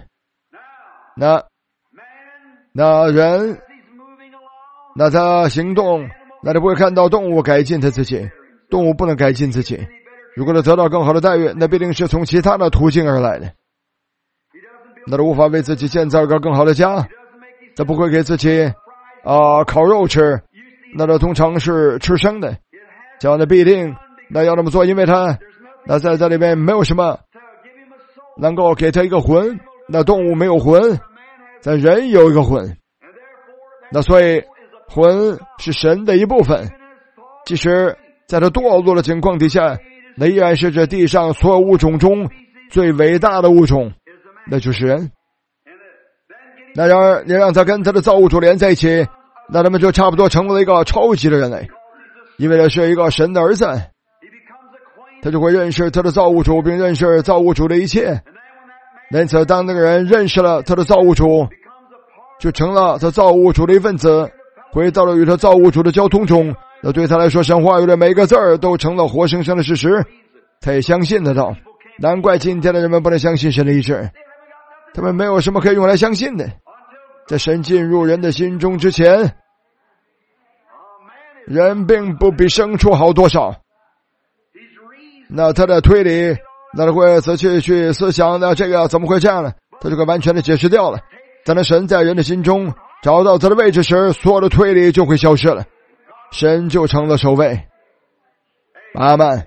S1: 那人，那他行动，那他不会看到动物改进他自己，动物不能改进自己。如果他得到更好的待遇，那必定是从其他的途径而来的。那他无法为自己建造一个更好的家，他不会给自己烤肉吃，那他通常是吃生的，这样的必定那要这么做，因为他那在这里面没有什么能够给他一个魂，那动物没有魂，但人有一个魂，那所以魂是神的一部分，即使在他堕落的情况底下，那依然是这地上所有物种中最伟大的物种，那就是人。那然而你让他跟他的造物主连在一起，那他们就差不多成为了一个超级的人类，因为他是一个神的儿子，他就会认识他的造物主，并认识造物主的一切。因此当那个人认识了他的造物主，就成了他造物主的一份子，回到了与他造物主的交通中，那对他来说神话语的每一个字儿都成了活生生的事实，他也相信得到。难怪今天的人们不能相信神的意志，他们没有什么可以用来相信的。在神进入人的心中之前，人并不比牲畜好多少。那他的推理，那他会仔细去思想，那这个怎么会这样呢？他就会完全的解释掉了。当神在人的心中找到他的位置时，所有的推理就会消失了，神就成了首位。阿们。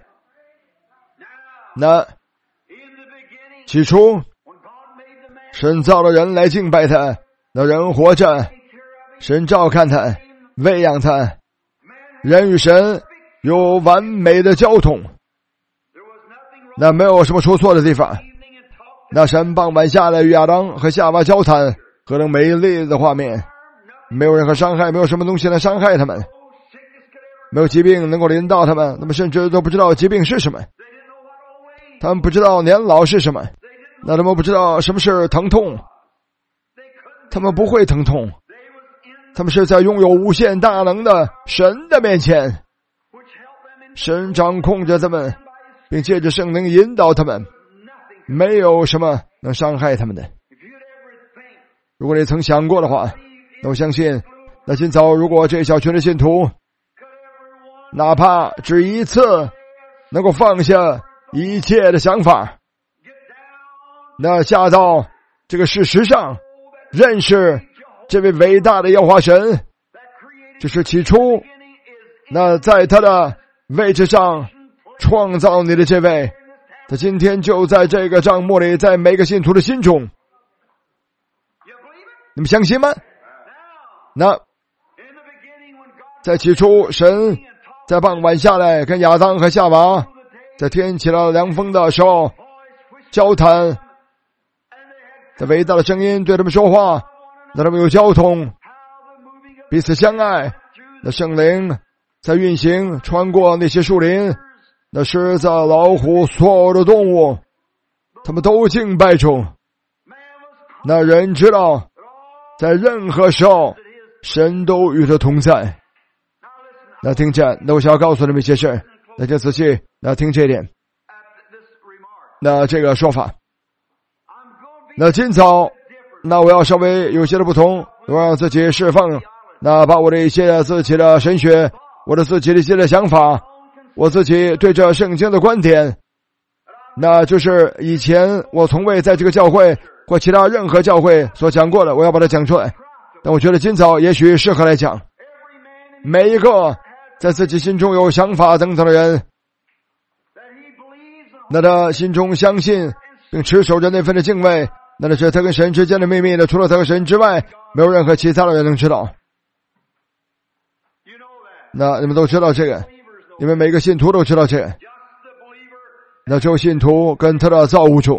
S1: 那起初神造了人来敬拜他，那人活着，神照看他，喂养他，人与神有完美的交通，那没有什么出错的地方。那神傍晚下来与亚当和夏娃交谈，何等美丽的画面，没有任何伤害，没有什么东西能伤害他们，没有疾病能够临到他们，他们甚至都不知道疾病是什么，他们不知道年老是什么，那他们不知道什么是疼痛，他们不会疼痛，他们是在拥有无限大能的神的面前，神掌控着他们，并借着圣灵引导他们，没有什么能伤害他们的。如果你曾想过的话，那我相信，那今早如果这小群的信徒哪怕只一次能够放下一切的想法，那下到这个事实上，认识这位伟大的耶和华神，就是起初那在他的位置上创造你的这位，他今天就在这个帐幕里，在每个信徒的心中。你们相信吗？那在起初神在傍晚下来跟亚当和夏娃在天起了凉风的时候交谈，在伟大的声音对他们说话，让他们有交通，彼此相爱。那圣灵在运行，穿过那些树林，那狮子、老虎，所有的动物，他们都敬拜主。那人知道在任何时候神都与他同在。那听见，那我想要告诉你们一些事，那就仔细那听这一点。那这个说法，那今早那我要稍微有些的不同，我让自己释放，那把我的一些自己的神学，我的自己的一些的想法，我自己对这圣经的观点，那就是以前我从未在这个教会或其他任何教会所讲过的，我要把它讲出来。但我觉得今早也许适合来讲。每一个在自己心中有想法等等的人，那他心中相信并持守着那份的敬畏，那是他跟神之间的秘密的，除了他和神之外，没有任何其他的人能知道。那你们都知道这个，因为每个信徒都知道这个。那只有信徒跟他的造物主。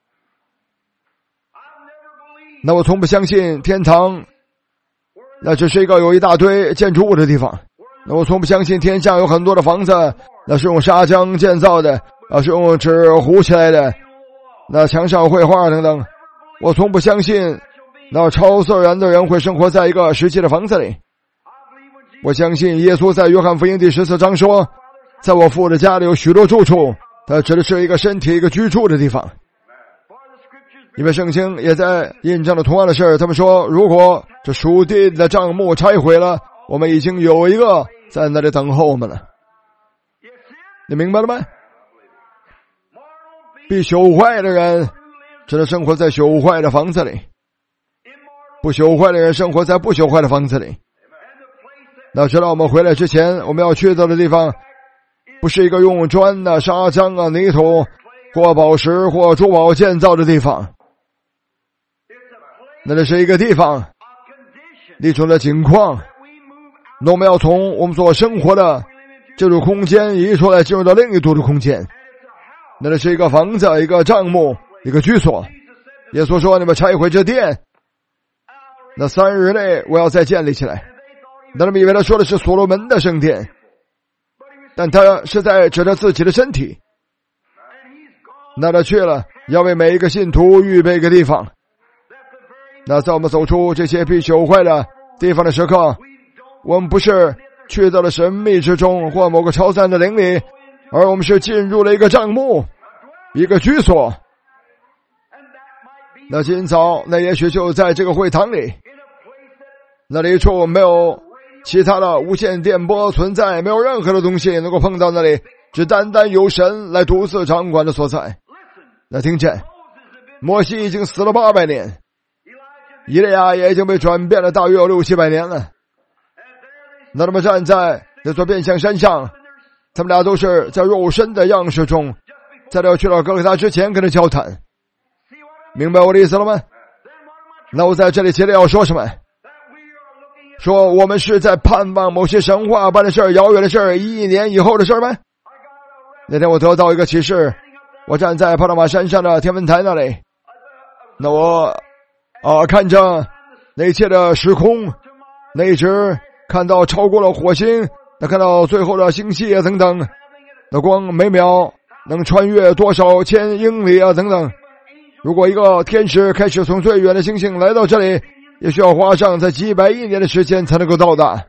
S1: 那我从不相信天堂那只是一个有一大堆建筑物的地方。那我从不相信天下有很多的房子，那是用砂浆建造的，是用纸糊起来的，那墙上绘画等等。我从不相信那超自然的人会生活在一个实际的房子里。我相信耶稣在约翰福音第14章说，在我父的家里有许多住处，它指的是一个身体一个居住的地方。因为圣经也在印证了同样的事，他们说如果这属地的帐幕拆毁了，我们已经有一个在那里等候我们了。你明白了吗？必朽坏的人只能生活在朽坏的房子里，不朽坏的人生活在不朽坏的房子里。那知道我们回来之前我们要去到的地方，不是一个用砖啊、砂浆啊、泥土或宝石或珠宝建造的地方，那是一个地方一种的景况。那我们要从我们所生活的这种空间移出来，进入到另一度的空间，那是一个房子、一个帐幕、一个居所。耶稣说，你们拆毁这殿，那3日内我要再建立起来。那他们以为他说的是所罗门的圣殿，但他是在指着自己的身体。那他去了，要为每一个信徒预备一个地方。那在我们走出这些必朽坏的地方的时刻，我们不是去到了神秘之中或某个超赞的灵里，而我们是进入了一个帐幕、一个居所。那今早那也许就在这个会堂里，那里一处没有其他的无线电波存在，没有任何的东西能够碰到那里，只单单由神来独自掌管的所在。那听见摩西已经死了800年，以利亚也已经被转变了大约有600-700年了。那他们站在那座变相山上，他们俩都是在肉身的样式中，在这去到哥哥他之前跟他交谈。明白我的意思了吗？那我在这里接着要说什么？说我们是在盼望某些神话般的事儿、遥远的事儿、1亿年以后的事儿吗？那天我得到一个启示，我站在帕拉马山上的天文台那里，那我看着那一切的时空，那一直看到超过了火星，那看到最后的星系啊等等，那光每秒能穿越多少千英里啊等等。如果一个天使开始从最远的星星来到这里，也需要花上在几百亿年的时间才能够到达。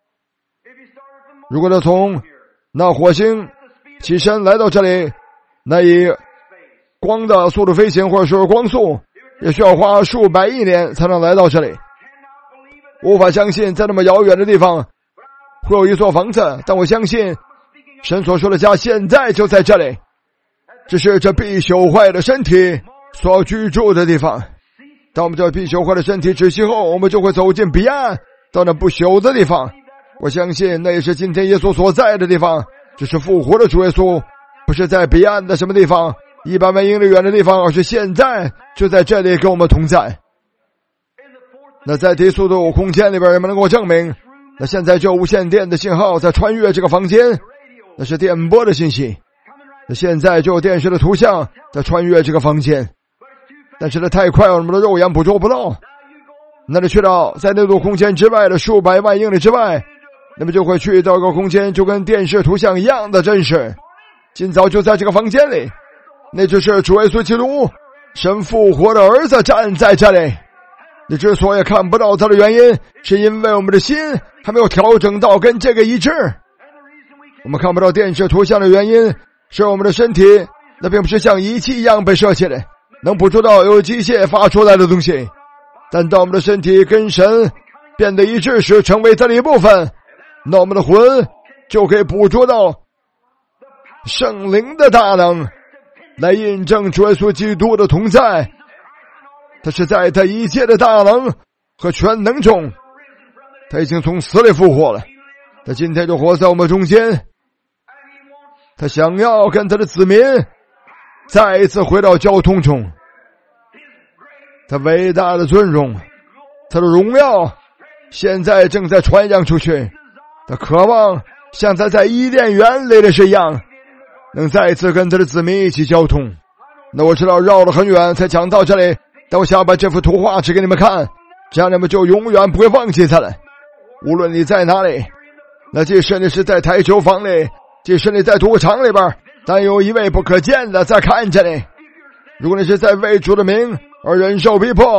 S1: 如果他从那火星起身来到这里，那以光的速度飞行或者说光速，也需要花数百亿年才能来到这里。无法相信在那么遥远的地方会有一座房子，但我相信神所说的家现在就在这里，只是这必朽坏的身体所居住的地方。当我们这必朽坏的身体止息后，我们就会走进彼岸，到那不朽的地方。我相信那也是今天耶稣所在的地方，只是复活的主耶稣不是在彼岸的什么地方100万英里远的地方，而是现在就在这里跟我们同在。那在低速度空间里边，人们能够证明，那现在就无线电的信号在穿越这个房间，那是电波的信息。那现在就有电视的图像在穿越这个房间，但是它太快了，我们的肉眼捕捉不到。那你去到在那度空间之外的数百万英里之外，那么就会去到一个空间，就跟电视图像一样的真实。今早就在这个房间里，那就是主耶稣基督，神复活的儿子站在这里。你之所以看不到他的原因，是因为我们的心还没有调整到跟这个一致。我们看不到电视图像的原因，是我们的身体那并不是像仪器一样被设计的，能捕捉到由机械发出来的东西。但当我们的身体跟神变得一致时，成为它的一部分，那我们的魂就可以捕捉到圣灵的大能，来印证主耶稣基督的同在。他是在他一切的大能和全能中，他已经从死里复活了，他今天就活在我们中间。他想要跟他的子民再一次回到交通中，他伟大的尊荣，他的荣耀现在正在传扬出去。他渴望像他在伊甸园里的是一样，能再一次跟他的子民一起交通。那我知道绕了很远才讲到这里，但我想把这幅图画指给你们看，这样你们就永远不会忘记它了。无论你在哪里，那即使你是在台球房里，即使你在赌场里边，但有一位不可见的在看着你。如果你是在为主的名而忍受逼迫，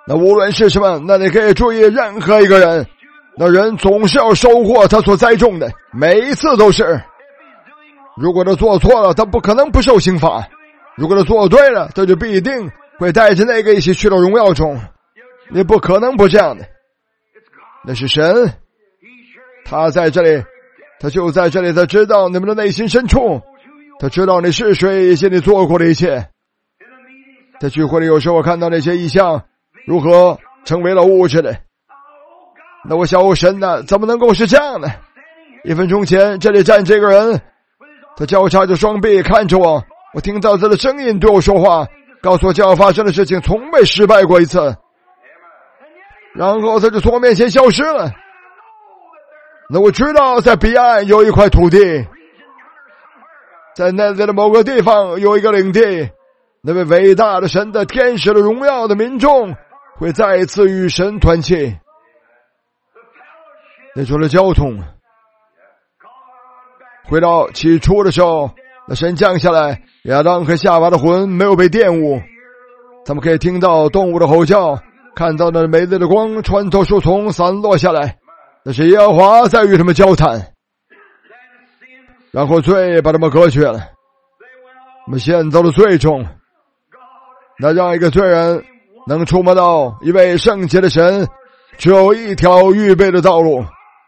S1: 那无论是什么，那你可以注意，任何一个人，那人总是要收获他所栽种的，每一次都是。如果他做错了，他不可能不受刑罚；如果他做对了，他就必定会带着那个一起去到荣耀中。你不可能不这样的。那是神，他在这里，他就在这里，他知道你们的内心深处，他知道你是谁，以及你做过的一切。在聚会里，有时候我看到那些异象如何成为了物质的，那我想，神呢，怎么能够是这样呢？1分钟前，这里站这个人，他交叉着双臂看着我，我听到他的声音对我说话，告诉我将要发生的事情从未失败过一次。然后他就从我面前消失了。那我知道在彼岸有一块土地，在那里的某个地方有一个领地，那位伟大的神的天使的荣耀的民众会再一次与神团契。那除了交通，回到起初的时候，那神降下来，亚当和夏娃的魂没有被玷污，他们可以听到动物的吼叫，看到那美丽的光穿透树丛散落下来，那是耶和华在与他们交谈。然后罪把他们隔绝了，他们陷到了罪中。那让一个罪人能触摸到一位圣洁的神，只有一条预备的道路，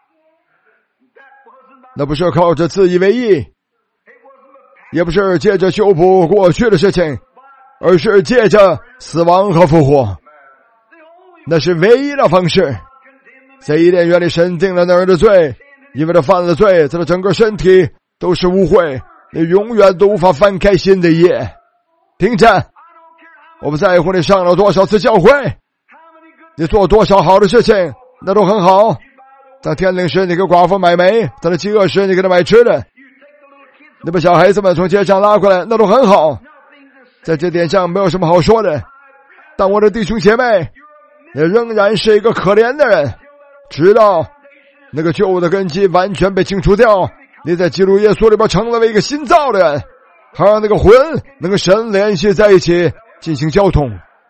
S1: 那不是靠着自以为意，也不是借着修补过去的事情，而是借着死亡和复活。那是唯一的方式。在伊甸园里，神定了那人的罪，因为他犯了罪，他的整个身体都是污秽，你永远都无法翻开新的一页。听着，我不在乎你上了多少次教会，你做多少好的事情，那都很好。当天冷时，你给寡妇买煤；当他饥饿时，你给他买吃的。你把小孩子们从街上拉过来，那都很好。在这点上没有什么好说的。但我的弟兄姐妹，你仍然是一个可怜的人，直到那个旧的根基完全被清除掉，你在基督耶稣里边成为一个新造的人，好让那个魂能跟神联系在一起，进行交通。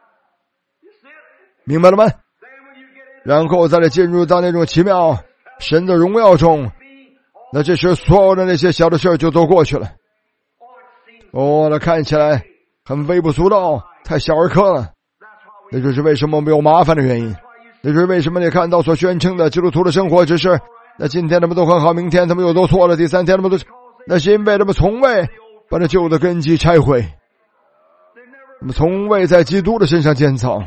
S1: 明白了吗？然后再来进入到那种奇妙神的荣耀中，那这时所有的那些小的事就都过去了。那看起来很微不足道，太小儿科了。那就是为什么没有麻烦的原因。那就是为什么你看到所宣称的基督徒的生活只是，那今天他们都很好，明天他们又都错了，第三天他们都，那是因为他们从未把那旧的根基拆毁，他们从未在基督的身上建造。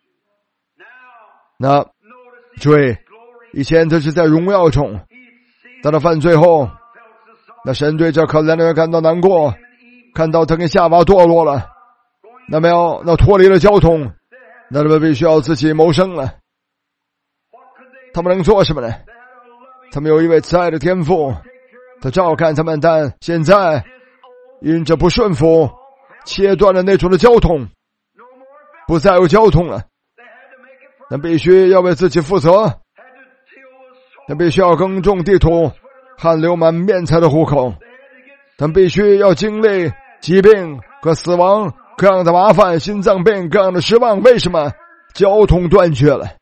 S1: 那注意，以前他是在荣耀中，当他犯罪后，那神对这可怜的人感到难过，看到他跟夏娃堕落了，那没有，那脱离了交通，那他们必须要自己谋生了。他们能做什么呢？他们有一位慈爱的天父，他照看他们，但现在因着不顺服，切断了那种的交通，不再有交通了。那必须要为自己负责，那必须要耕种地土，汗流满面才的糊口，他必须要经历疾病和死亡，各样的麻烦，心脏病，各样的失望。为什么？交通断绝了，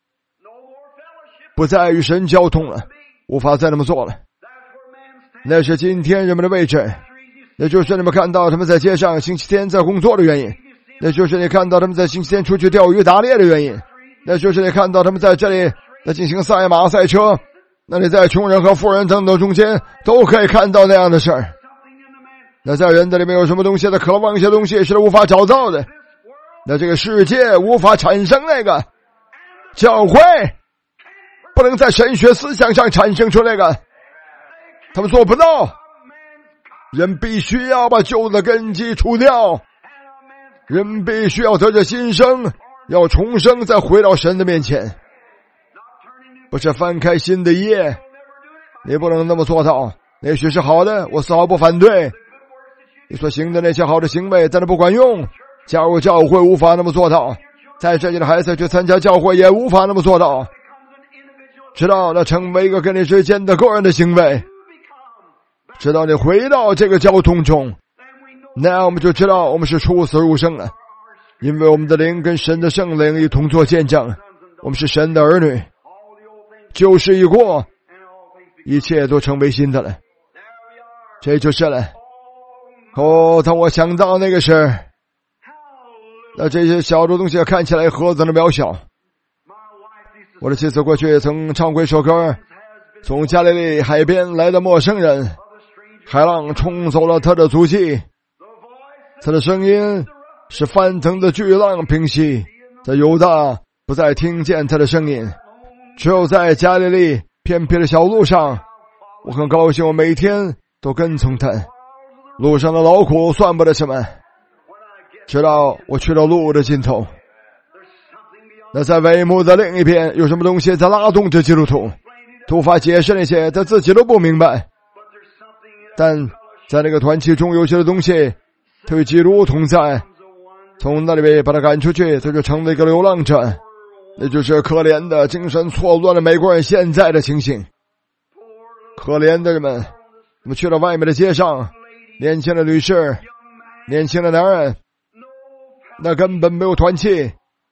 S1: 不再与神交通了，无法再那么做了。那是今天人们的位置，那就是你们看到他们在街上星期天在工作的原因，那就是你看到他们在星期天出去钓鱼打猎的原因，那就是你看到他们在这里在进行赛马赛车，那你在穷人和富人等等中间都可以看到那样的事儿。那在人的里面有什么东西，他渴望一些东西是无法找到的，那这个世界无法产生那个，教会不能在神学思想上产生出那个，他们做不到。人必须要把旧的根基除掉，人必须要得着新生，要重生，再回到神的面前，不是翻开新的一页。你不能那么做到，也许是好的，我丝毫不反对你所行的那些好的行为，但是不管用。加入教会无法那么做到，在这里的孩子去参加教会也无法那么做到，直到那成为一个跟你之间的个人的行为，直到你回到这个交通中，那我们就知道我们是出死入生了， 因为我们的灵跟神的圣灵一同作见证，我们是神的儿女，旧事已过，一切都成为新的了。这就是了。当我想到那个事，那这些小的东西看起来何等的渺小。我的妻子过去曾唱过一首歌，从加利利海边来的陌生人，海浪冲走了他的足迹，他的声音是翻腾的巨浪平息，在犹大不再听见他的声音，只有在加利利偏僻的小路上，我很高兴我每天都跟从他，路上的劳苦算不得什么，直到我去到路的尽头。那在帷幕的另一边有什么东西在拉动着基督徒，无法解释那些他自己都不明白，但在那个团契中有些的东西他与基督同在，从那里边把他赶出去，他就成了一个流浪者。那就是可怜的精神错乱的美国人现在的情形。可怜的人们，他们去到外面的街上，年轻的女士，年轻的男人，那根本没有团契。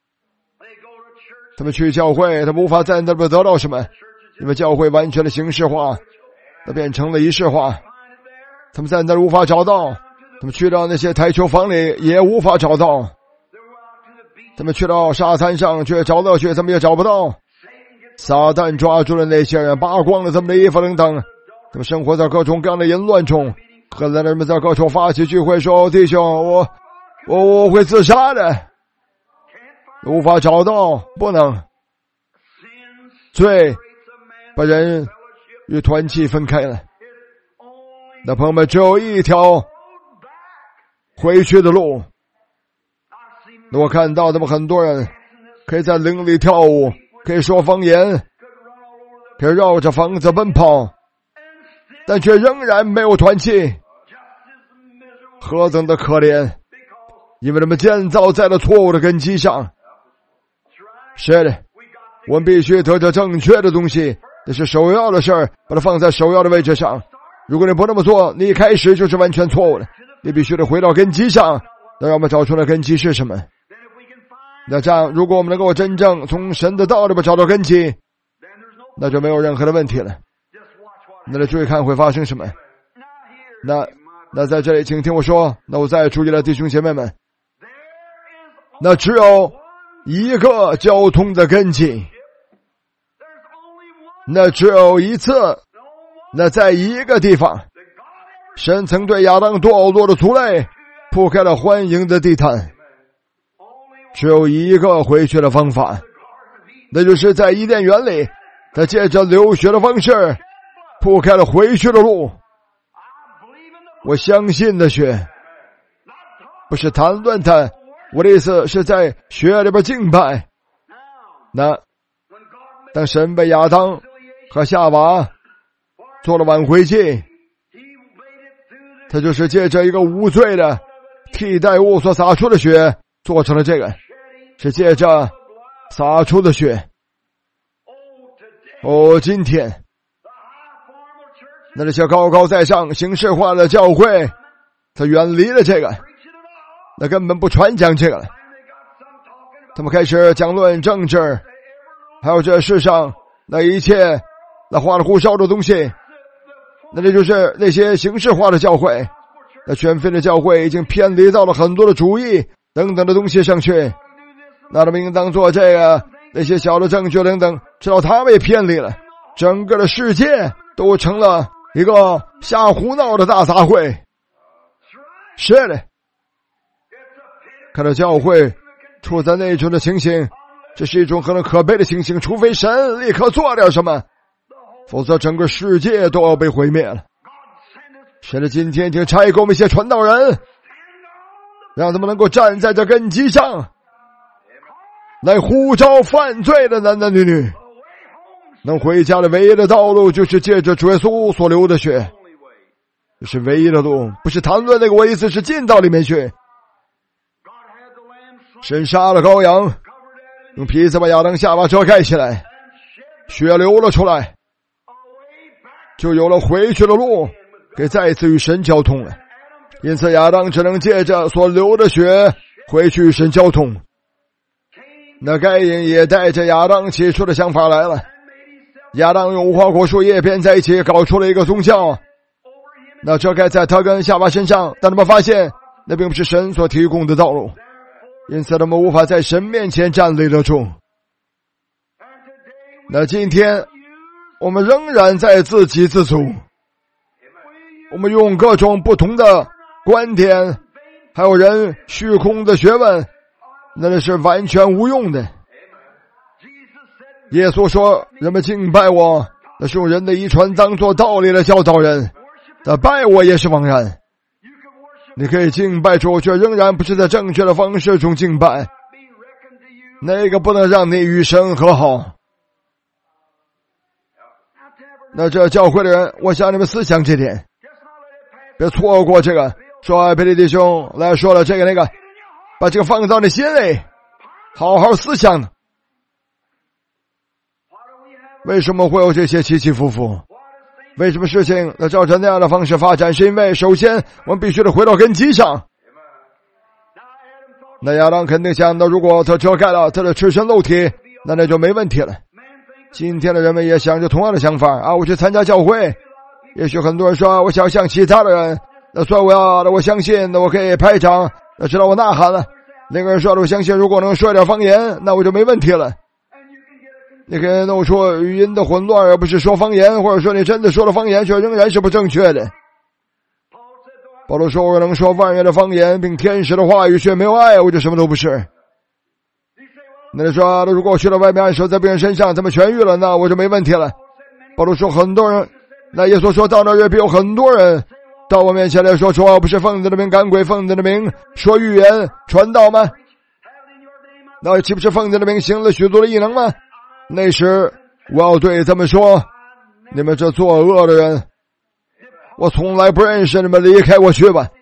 S1: 他们去教会，他们无法在那边得到什么，因为教会完全的形式化，那变成了仪式化。他们在那无法找到，他们去到那些台球房里也无法找到，他们去到沙滩上去找乐趣，他们也找不到。撒旦抓住了那些人，扒光了他们的衣服等等，他们生活在各种各样的淫乱中，荷兰人们在各处发起聚会说，弟兄，我会自杀的，无法找到，不能。罪把人与团契分开了。那朋友们，只有一条回去的路。我看到他们很多人可以在灵里跳舞，可以说方言，可以绕着房子奔跑，但却仍然没有团契，何等的可怜！因为他们建造在了错误的根基上。是的，我们必须得着正确的东西，那是首要的事儿，把它放在首要的位置上。如果你不那么做，你一开始就是完全错误的，你必须得回到根基上。那让我们找出来根基是什么？那这样，如果我们能够真正从神的道里边找到根基，那就没有任何的问题了。那来注意看会发生什么。那在这里请听我说，那我再注意了，弟兄姐妹们，那只有一个交通的根基，那只有一次，那在一个地方，神曾对亚当堕落的族类铺开了欢迎的地毯，只有一个回去的方法，那就是在伊甸园里，他借着流血的方式铺开了回去的路。我相信的血，不是谈论它，我的意思是在血里边敬拜。那当神被亚当和夏娃做了挽回祭，他就是借着一个无罪的替代物所洒出的血做成了这个，是借着洒出的血。今天那些高高在上形式化的教会，他远离了这个，那根本不传讲这个了。他们开始讲论政治，还有这世上那一切那花里胡哨的东西，那这就是那些形式化的教会。那全非的教会已经偏离到了很多的主义等等的东西上去，那他们应当做这个那些小的证据等等，直到他们也偏离了，整个的世界都成了一个瞎胡闹的大杂烩。是的，看到教会处在那种的情形，这是一种很可悲的情形，除非神立刻做点什么，否则整个世界都要被毁灭了。神的今天已经差给我们一些传道人，让他们能够站在这根基上来呼召犯罪的男男女女，能回家的唯一的道路就是借着主耶稣所流的血，这是唯一的路，不是谈论那个，我意思是进到里面去。神杀了羔羊，用皮子把亚当下巴遮盖起来，血流了出来，就有了回去的路，给再一次与神交通了。因此亚当只能借着所流的血回去与神交通。那该隐也带着亚当起初的想法来了。亚当用无花果树叶编在一起，搞出了一个宗教。那这该在他跟夏娃身上，但他们发现那并不是神所提供的道路，因此他们无法在神面前站立得住。那今天我们仍然在自给自足，我们用各种不同的观点，还有人虚空的学问，那是完全无用的。耶稣说，人们敬拜我，那是用人的遗传当作道理来教导人，那拜我也是枉然。你可以敬拜主，却仍然不是在正确的方式中敬拜，那个不能让你与神和好。那这教会的人，我想你们思想这点，别错过这个。说培利弟兄来说了这个那个，把这个放到你心里，好好思想呢。为什么会有这些起起伏伏？为什么事情要照着那样的方式发展？是因为首先我们必须得回到根基上。那亚当肯定想到，如果他遮盖了他的赤身肉体，那就没问题了。今天的人们也想着同样的想法啊！我去参加教会，也许很多人说我想像其他的人，那说我相信，那我可以拍掌，那知道我呐喊了。那个人说我相信，如果能说一点方言，那我就没问题了。你可以弄出语音的混乱，而不是说方言，或者说你真的说了方言，却仍然是不正确的。保罗说，我能说万人的方言，并天使的话语，却没有爱，我就什么都不是。那你说，如果我去了外面按手在别人身上，他们痊愈了，那我就没问题了。保罗说，很多人，那耶稣说到那日必有很多人到我面前来说，主啊，不是奉你的名赶鬼，奉你的名说预言传道吗？那岂不是奉你的名行了许多的异能吗？那时我要对他们说，你们这作恶的人，我从来不认识你们，离开我去吧。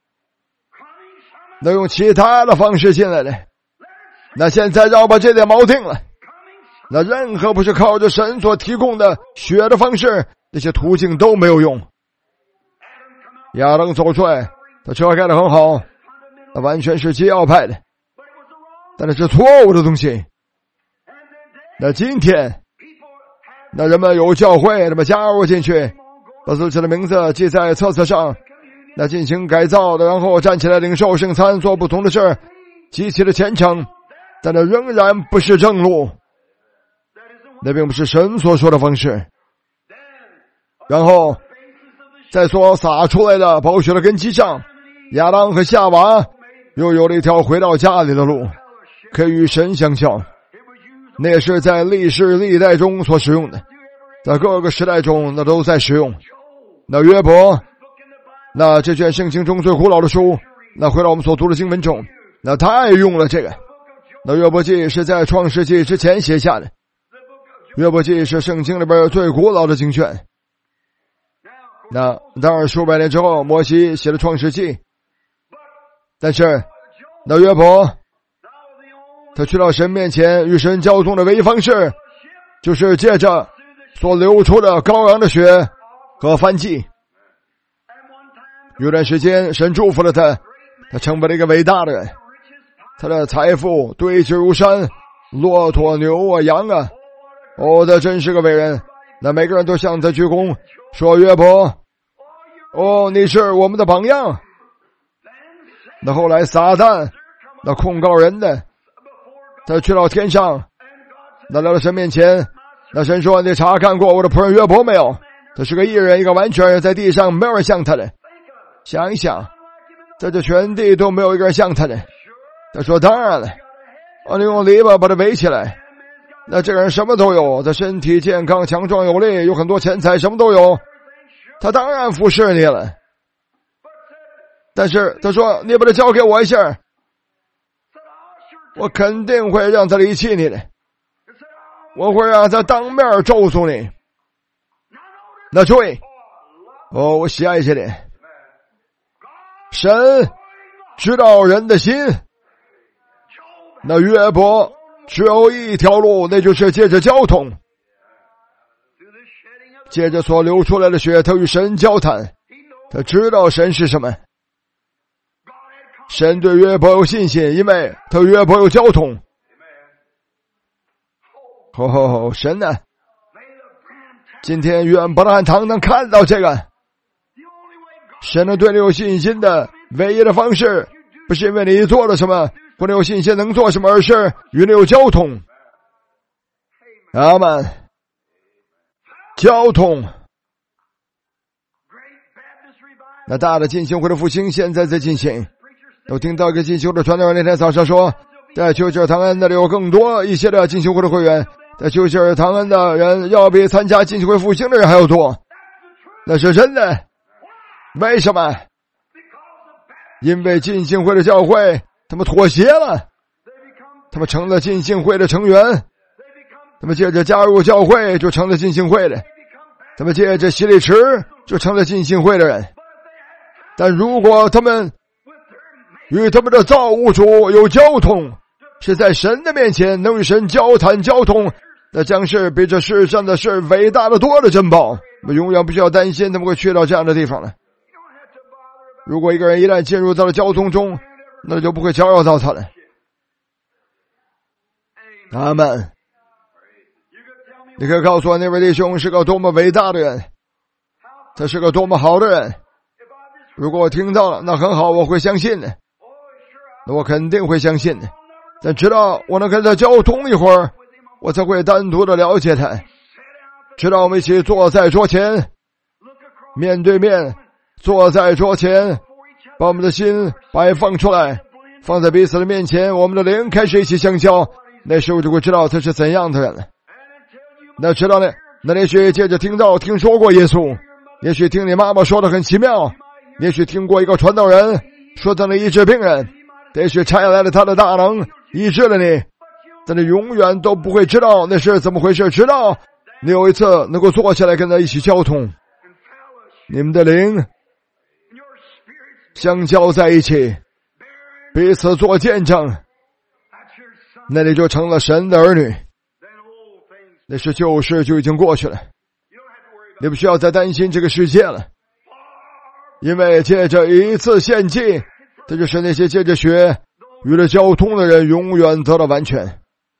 S1: 那用其他的方式进来的，那现在让我把这点锚定了。那任何不是靠着神所提供的血的方式，这些途径都没有用。亚当走出来，他遮盖得很好，那完全是基要派的，但是错误的东西。那今天，那人们有教会，那么加入进去，把自己的名字记在册子上，那进行改造的，然后站起来领受圣餐，做不同的事，极其的虔诚，但那仍然不是正路，那并不是神所说的方式。然后在所撒出来的宝血的根基上，亚当和夏娃又有了一条回到家里的路，可以与神相交。那也是在历世历代中所使用的，在各个时代中那都在使用。那约伯，那这卷圣经中最古老的书，那回到我们所读的经文中，那他也用了这个。那约伯记是在创世纪之前写下的，约伯记是圣经里边最古老的经卷。那当然数百年之后，摩西写了创世纪，但是那约伯他去到神面前与神交通的唯一方式，就是借着所流出的羔羊的血和燔祭。有段时间神祝福了他，他成为了一个伟大的人，他的财富堆积如山，骆驼牛啊羊啊，他真是个伟人。那每个人都向他鞠躬，说约伯，你是我们的榜样。那后来撒旦那控告人的，他去到天上，那来到神面前，那神说，你查看过我的仆人约伯没有？他是个义人，一个完全人，在地上没有人像他的。想一想，在这全地都没有一个人像他的。他说当然了，你用篱笆把他围起来，那这个人什么都有，他身体健康强壮有力，有很多钱财，什么都有，他当然服侍你了。但是他说，你把他交给我一下，我肯定会让他离弃你的，我会让他当面咒诅你。那注意，我喜爱这点，神知道人的心。那约伯只有一条路，那就是借着交通，借着所流出来的血，他与神交谈，他知道神是什么。 神对约伯有信心，因为他约伯有交通。神呢？今天愿伯拉罕堂能看到这个。神能对你有信心的唯一的方式，不是因为你做了什么，或者有信心能做什么，而是与你有交通。阿们。交通。那大的浸信会的复兴现在在进行。我听到一个浸信会的传道人那天早上说，在丘吉尔唐恩那里有更多一些的浸信会的会员，在丘吉尔唐恩的人要比参加浸信会复兴的人还要多。那是真的。为什么？因为浸信会的教会他们妥协了，他们成了浸信会的成员，他们借着加入教会就成了浸信会的，他们借着洗礼池就成了浸信会的人。但如果他们与他们的造物主有交通，是在神的面前能与神交谈交通，那将是比这世上的事伟大的多的珍宝。我们永远不需要担心他们会去到这样的地方了。如果一个人一旦进入到了交通中，那就不会搅扰到他了。阿们。你可以告诉我那位弟兄是个多么伟大的人，他是个多么好的人。如果我听到了，那很好，我会相信的，那我肯定会相信的。但直到我能跟他交通一会儿，我才会单独的了解他。直到我们一起坐在桌前，面对面坐在桌前，把我们的心摆放出来，放在彼此的面前，我们的灵开始一起相交，那时候就会知道他是怎样的人了。那知道呢？那也许接着听说过耶稣，也许听你妈妈说的很奇妙，也许听过一个传道人说他能医治病人，也许差来了他的大能医治了你，但你永远都不会知道那是怎么回事，直到你有一次能够坐下来跟他一起交通，你们的灵相交在一起，彼此做见证，那你就成了神的儿女。那是旧事就已经过去了，你不需要再担心这个世界了，因为借着一次献祭，这就是那些借着血与了交通的人永远得到完全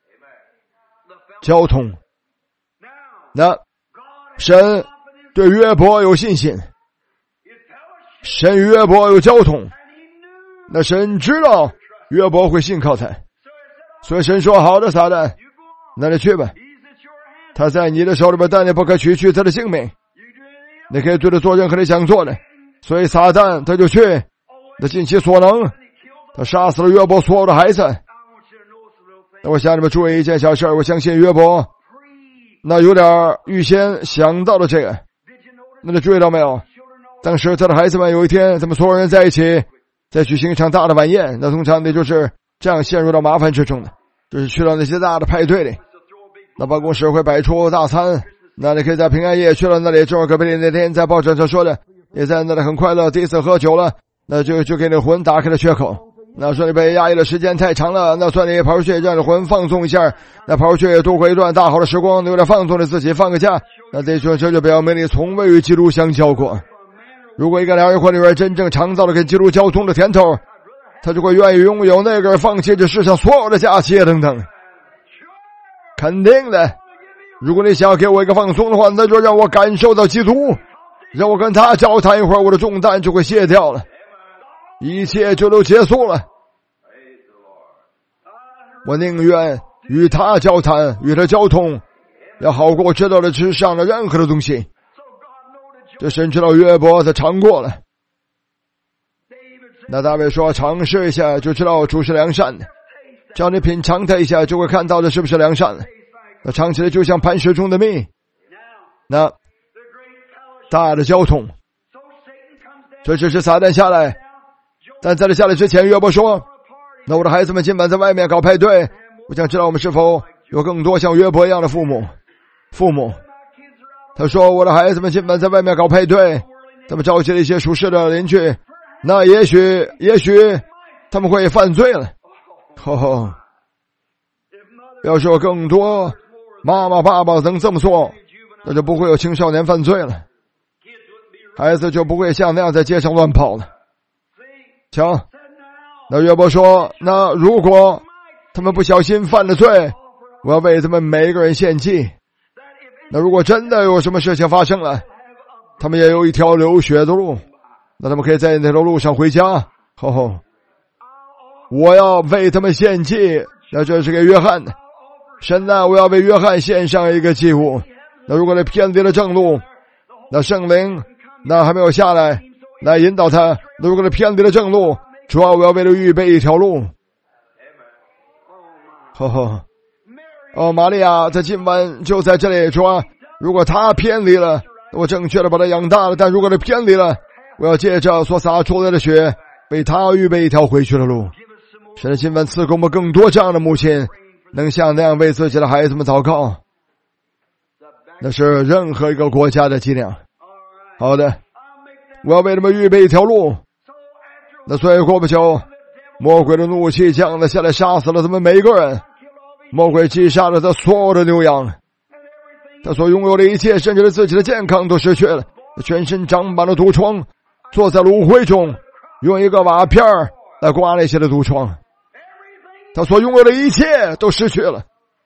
S1: 交通。那神对约伯有信心，神与约伯有交通，那神知道约伯会信靠他，所以神说好的撒旦，那你去吧，他在你的手里边，但你不可取去他的性命，你可以对他做任何你想做的。所以撒旦他就去，他尽其所能，他杀死了约伯所有的孩子。那我想你们注意一件小事，我相信约伯那有点预先想到了这个，那你注意到没有？当时他的孩子们有一天他们所有人在一起再举行一场大的晚宴，那通常那就是这样陷入到麻烦之中的，就是去到那些大的派对里，那办公室会摆出大餐，那你可以在平安夜去了那里，正好隔壁那天在报纸上说的，也在那里很快乐，第一次喝酒了，那就给你的魂打开了缺口，那说你被压抑的时间太长了，那算你跑出去让你魂放纵一下，那跑出去度过一段大好的时光，有点放纵了自己，放个假，那这就表明你从未与基督相交过。如果一个良人或女人真正尝到了跟基督交通的甜头，他就会愿意拥有那个放弃这世上所有的假期等等。肯定的，如果你想要给我一个放松的话，那就让我感受到基督，让我跟他交谈一会儿，我的重担就会卸掉了，一切就都结束了。我宁愿与他交谈，与他交通，要好过知道了世上的任何的东西。这神知道约伯他尝过了，那大卫说尝试一下就知道主是良善的，只要你品尝它一下就会看到这是不是良善的，那尝起来就像磐石中的蜜。那大的交通，这只是撒旦下来，但在他下来之前，约伯说，那我的孩子们今晚在外面搞派对，我想知道我们是否有更多像约伯一样的父母。他说我的孩子们今晚在外面搞派对，他们召集了一些熟识的邻居，那也许他们会犯罪了。要是有更多妈妈爸爸能这么做，那就不会有青少年犯罪了，孩子就不会像那样在街上乱跑了。瞧， 那约伯说，那如果他们不小心犯了罪，我要为他们每个人献祭。那如果真的有什么事情发生了，他们也有一条流血的路，那他们可以在那条路上回家。我要为他们献祭。那这是给约翰的。神啊，我要为约翰献上一个祭物。那如果他偏离了正路，那圣灵那还没有下来引导他。那如果他偏离了正路，主要我要为他预备一条路。玛利亚在今晚就在这里说，如果他偏离了，我正确的把他养大了，但如果他偏离了，我要借着所洒出来的血为他预备一条回去的路。神的今晚赐给我们更多这样的母亲，能像那样为自己的孩子们祷告，那是任何一个国家的脊梁。好的，我要为他们预备一条路。那所以过不久，魔鬼的怒气降了下来，杀死了他们每一个人。魔鬼击杀了他所有的牛羊，他所拥有的一切，甚至自己的健康都失去了。全身长满了毒疮，坐在炉灰中，用一个瓦片来刮那些的毒疮。他所拥有的一切都失去了。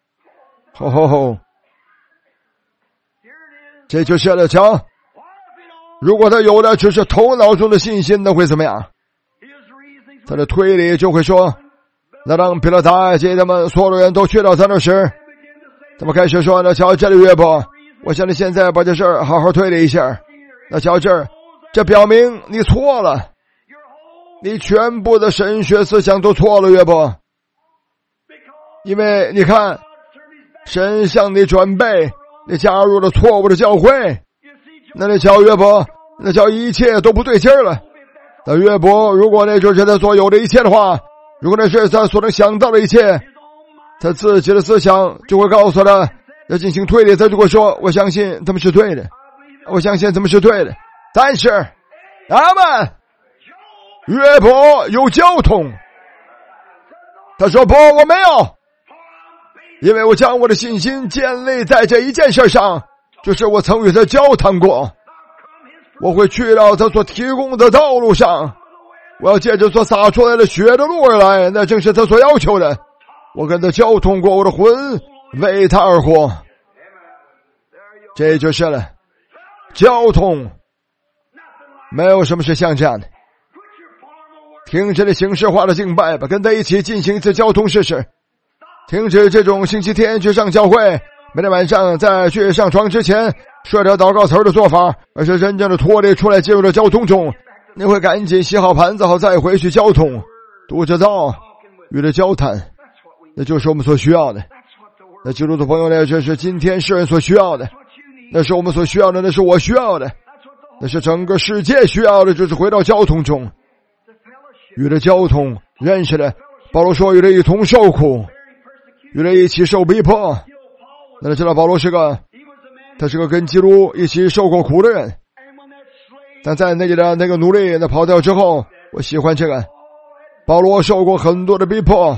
S1: 这就是了。瞧，如果他有的只是头脑中的信心，那会怎么样？他的推理就会说，那当彼拉大接他们所有人都去到他那时，他们开始说，那瞧这里约伯，我想你现在把这事儿好好推理一下。那瞧这儿，这表明你错了，你全部的神学思想都错了，约伯。因为你看，神向你转背，你加入了错误的教会，那你瞧约伯，那叫一切都不对劲儿了。那约伯，如果那就是他所有的一切的话，如果那是他所能想到的一切，他自己的思想就会告诉他要进行推理。他就会说，我相信他们是对的，我相信他们是对的。但是他们约伯有交通，他说不，我没有，因为我将我的信心建立在这一件事上，就是我曾与他交谈过。我会去到他所提供的道路上，我要借着所洒出来的血的路而来，那正是他所要求的。我跟他交通过，我的魂为他而活。这就是了，交通没有什么是像这样的。停止这形式化的敬拜吧，跟他一起进行一次交通试试。停止这种星期天去上教会，每天晚上在去上床之前说着祷告词的做法，而是真正的脱离出来进入了交通中。你会赶紧洗好盘子后再回去交通，读着道，与他交谈，那就是我们所需要的。那基督徒朋友呢，这是今天世人所需要的，那是我们所需要的，那是我需要的，那是整个世界需要的，就是回到交通中，与他交通，认识的。保罗说与他一同受苦，与他一起受逼迫。那知道保罗他是个跟基督一起受过苦的人，但在那里的那个奴隶那跑掉之后，我喜欢这个。保罗受过很多的逼迫，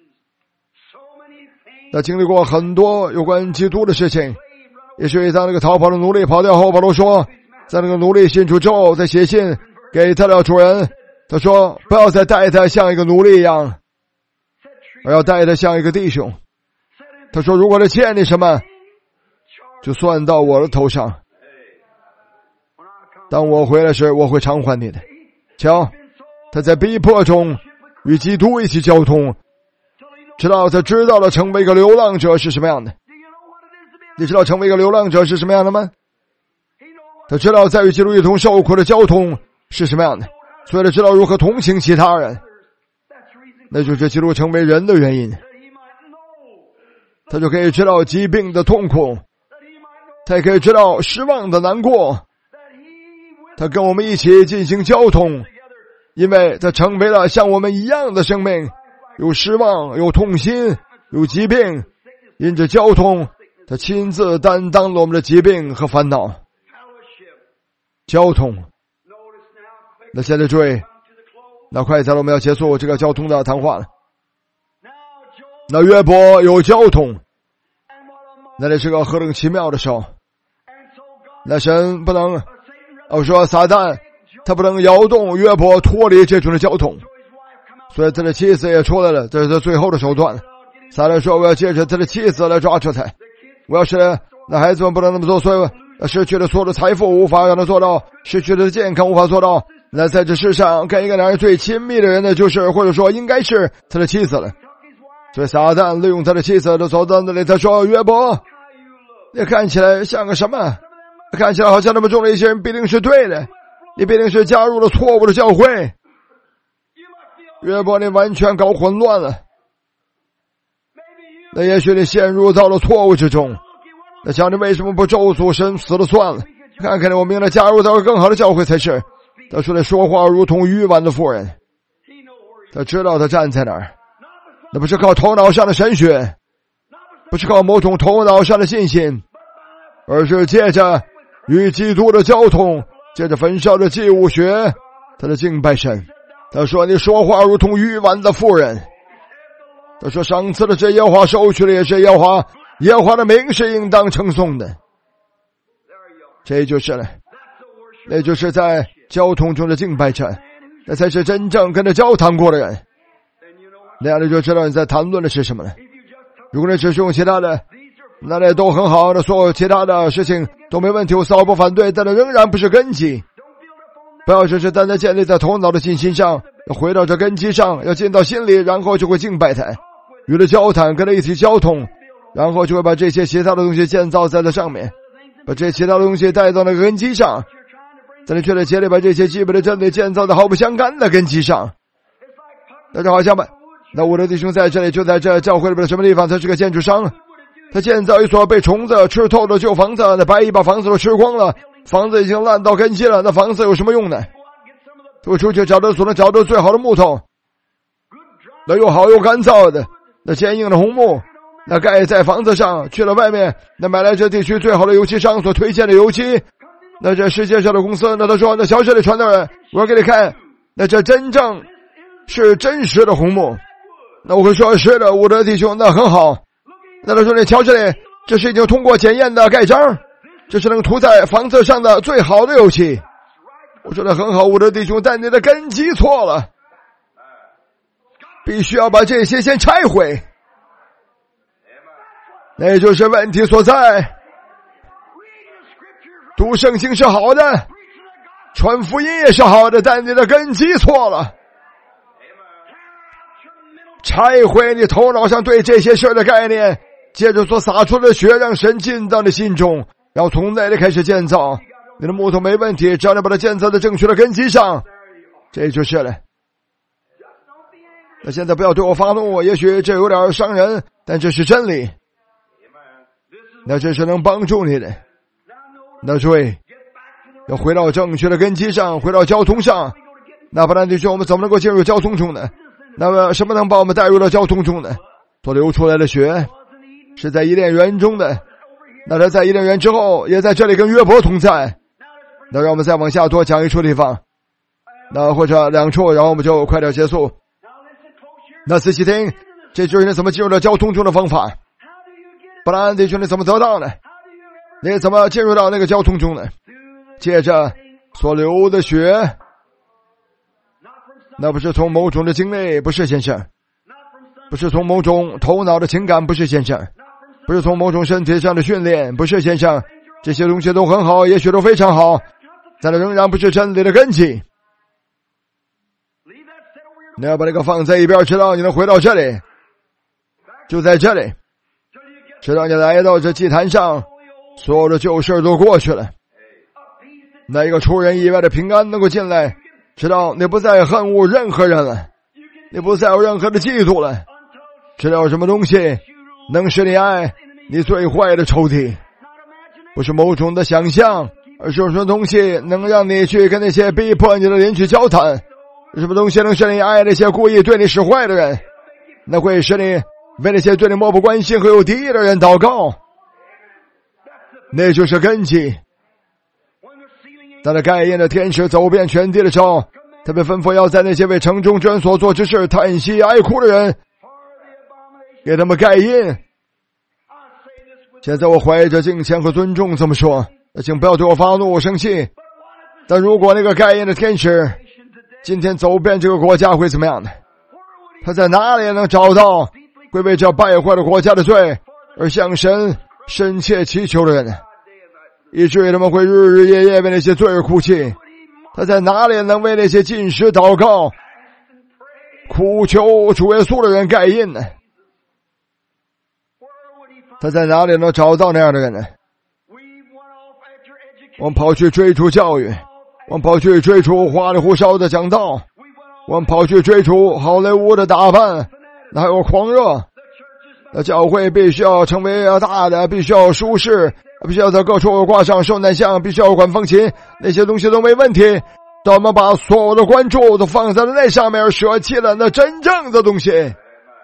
S1: 他经历过很多有关基督的事情。也是当那个逃跑的奴隶跑掉后，保罗说，在那个奴隶信主之后，再写信给他的主人，他说不要再待他像一个奴隶一样，而要待他像一个弟兄。他说如果他欠你什么，就算到我的头上，当我回来时，我会偿还你的。瞧，他在逼迫中与基督一起交通，直到他知道了成为一个流浪者是什么样的。你知道成为一个流浪者是什么样的吗？他知道在与基督一同受苦的交通是什么样的，所以他知道如何同情其他人，那就是基督成为人的原因。他就可以知道疾病的痛苦，他也可以知道失望的难过。他跟我们一起进行交通，因为他成为了像我们一样的生命，有失望，有痛心，有疾病。因着交通，他亲自担当了我们的疾病和烦恼。交通。那现在注意，那快在了，我们要结束这个交通的谈话了。那约伯有交通，那里是个何等奇妙的手。那神不能，我说撒旦他不能摇动约伯脱离这种的交通， 所以他的妻子也出来了，这是他最后的手段。撒旦说我要借着他的妻子来抓住他，我要是那孩子们不能那么做，所以失去了所有的财富无法让他做到，失去了健康无法做到。那在这世上跟一个男人最亲密的人呢，就是或者说应该是他的妻子了。所以撒旦利用他的妻子就走到那里，他说约伯，你看起来像个什么？看起来好像那么重的一些人必定是对的，你必定是加入了错误的教会。约伯，你完全搞混乱了。那也许你陷入到了错误之中。那想你为什么不咒诅神死了算了？看看你，我们应该加入到更好的教会才是。他说的说话如同愚顽的妇人，他知道他站在哪儿，那不是靠头脑上的神学，不是靠某种头脑上的信心，而是借着与基督的交通，借着焚烧的祭物学他的敬拜神。他说你说话如同愚顽的妇人。他说上次的这耶和华收取了也是耶和华，耶和华的名是应当称颂的。这就是了，那就是在交通中的敬拜者，那才是真正跟他交谈过的人。那样你就知道你在谈论的是什么了。如果你只是用其他的，那也都很好的，所有其他的事情都没问题，我丝不反对，但那仍然不是根基。不要只是单单建立在头脑的信心上，要回到这根基上，要进到心里，然后就会敬拜他，与他交谈，跟他一起交通，然后就会把这些其他的东西建造在他上面，把这些其他的东西带到那个根基上。在你确在竭力把这些基本的真理建造的毫不相干的根基上。那就好像吧，那我的弟兄在这里，就在这教会里边的什么地方，他是个建筑商，他建造一所被虫子吃透的旧房子，那白蚁把房子都吃光了，房子已经烂到根基了，那房子有什么用呢？我出去找到所能找到最好的木头，那又好又干燥的，那坚硬的红木，那盖在房子上，去了外面，那买来这地区最好的油漆商所推荐的油漆，那这世界上的公司，那他说那小这里传道人，我要给你看，那这真正是真实的红木。那我会说是的，我的弟兄，那很好。那他说你瞧这里，这是已经通过检验的盖章，这是能涂在房子上的最好的油漆。我说的很好，我的弟兄，但你的根基错了，必须要把这些先拆毁，那就是问题所在。读圣经是好的，传福音也是好的，但你的根基错了。拆毁你头脑上对这些事的概念，接着所洒出的血让神进到你心中，然后从那里开始建造。你的木头没问题，只要你把它建造在正确的根基上，这就是了。那现在不要对我发怒，也许这有点伤人，但这是真理，那这是能帮助你的。那诸位要回到正确的根基上，回到交通上。那不然弟兄，我们怎么能够进入交通中呢？那么什么能把我们带入到交通中呢？所流出来的血是在伊甸园中的，那他在伊甸园之后也在这里跟约伯同在。那让我们再往下多讲一处地方，那或者两处，然后我们就快点结束。那仔细听，这就是你怎么进入到交通中的方法。不然弟兄，你怎么得到呢？你怎么进入到那个交通中呢？借着所流的血，那不是从某种的经历，不是先生，不是从某种头脑的情感，不是先生，不是从某种身体上的训练，不是先生。这些东西都很好，也许都非常好，但它仍然不是真理的根基。你要把这个放在一边，直到你能回到这里，就在这里，直到你来到这祭坛上，所有的旧事都过去了，那一个出人意外的平安能够进来，直到你不再恨恶任何人了，你不再有任何的嫉妒了，知道什么东西能使你爱你最坏的仇敌，不是某种的想象，而是有什么东西能让你去跟那些逼迫你的邻居交谈，什么东西能使你爱那些故意对你使坏的人，那会使你为那些对你漠不关心和有敌意的人祷告，那就是根基。当那盖印的天使走遍全地的时候，特别吩咐要在那些为城中之人所做之事叹息哀哭的人，给他们盖印。现在我怀着敬虔和尊重这么说，请不要对我发怒生气。但如果那个盖印的天使今天走遍这个国家会怎么样呢？ 他在哪里能找到会为这败坏了国家的罪而向神深切祈求的人，以至于他们会日日夜夜为那些罪而哭泣？他在哪里能为那些禁食祷告苦求主耶稣的人盖印呢？他在哪里能找到那样的人呢？我们跑去追逐教育，我们跑去追逐花里胡哨的讲道，我们跑去追逐好莱坞的打扮，还有狂热。那教会必须要成为大的，必须要舒适，必须要在各处挂上圣诞像，必须要管风琴，那些东西都没问题。但我们把所有的关注都放在了那上面，舍弃了那真正的东西。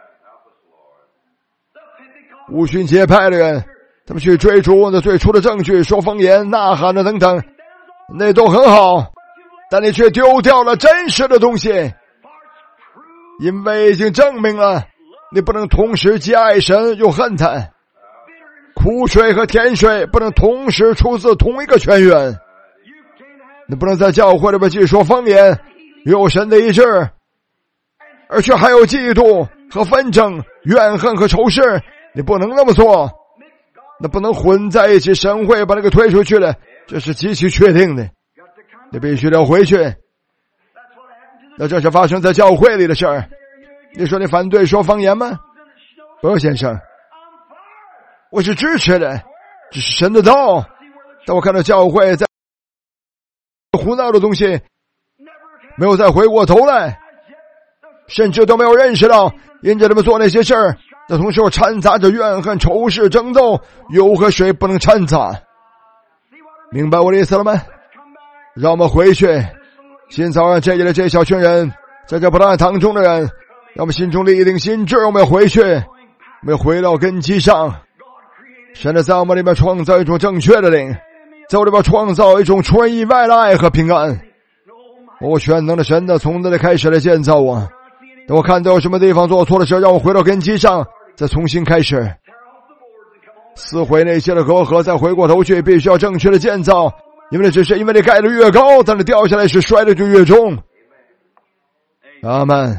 S1: 五旬节派的人，他们去追逐那最初的证据，说方言、呐喊的等等，那都很好，但你却丢掉了真实的东西，因为已经证明了你不能同时既爱神又恨他，苦水和甜水不能同时出自同一个泉源。你不能在教会里边既说方言有神的医治，而且还有嫉妒和纷争、怨恨和仇视，你不能那么做，那不能混在一起，神会把那个推出去的，这是极其确定的。你必须要回去。那这是发生在教会里的事儿。你说你反对说方言吗？不，先生，我是支持的，这是神的道。但我看到教会在胡闹的东西没有再回过头来，甚至都没有认识到因着他们做那些事儿的同时掺杂着怨恨、仇视、争斗，油和水不能掺杂。明白我的意思了吗？让我们回去。今早上这里的这小群人，在这不断堂中的人，让我们心中立定心志，我们要回去，我们要回到根基上。神的在我们里面创造一种正确的灵，在我里边创造一种出人意外的爱和平安。我全能的神的从那里开始来建造我，等我看到有什么地方做错的事，让我回到根基上，再重新开始，撕毁那些的隔阂，再回过头去，必须要正确的建造。因为只是因为你盖得越高，但是掉下来时摔的就越重。阿们。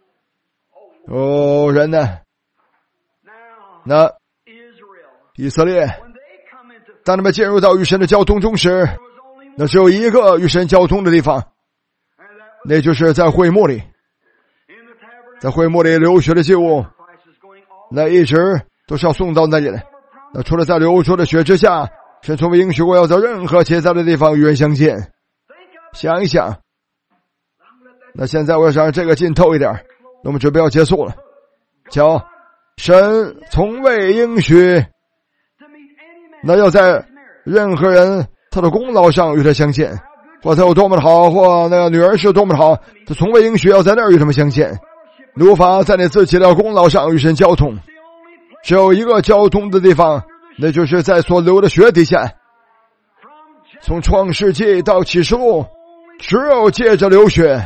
S1: 哦，人呢？那以色列当他们进入到与神的交通中时，那只有一个与神交通的地方，那就是在会幕里。在会幕里流血的祭物，那一直都是要送到那里的。那除了在流出的血之下，神从未允许过要在任何结杂的地方与人相见。想一想，那现在我要让这个浸透一点，那我们准备要结束了。瞧，神从未应许那要在任何人他的功劳上与他相见，或他有多么的好，或那个女儿是多么的好，他从未应许要在那儿与他们相见。你无法在你自己的功劳上与神交通，只有一个交通的地方，那就是在所流的血底下。从创世纪到启示录，只有借着流血，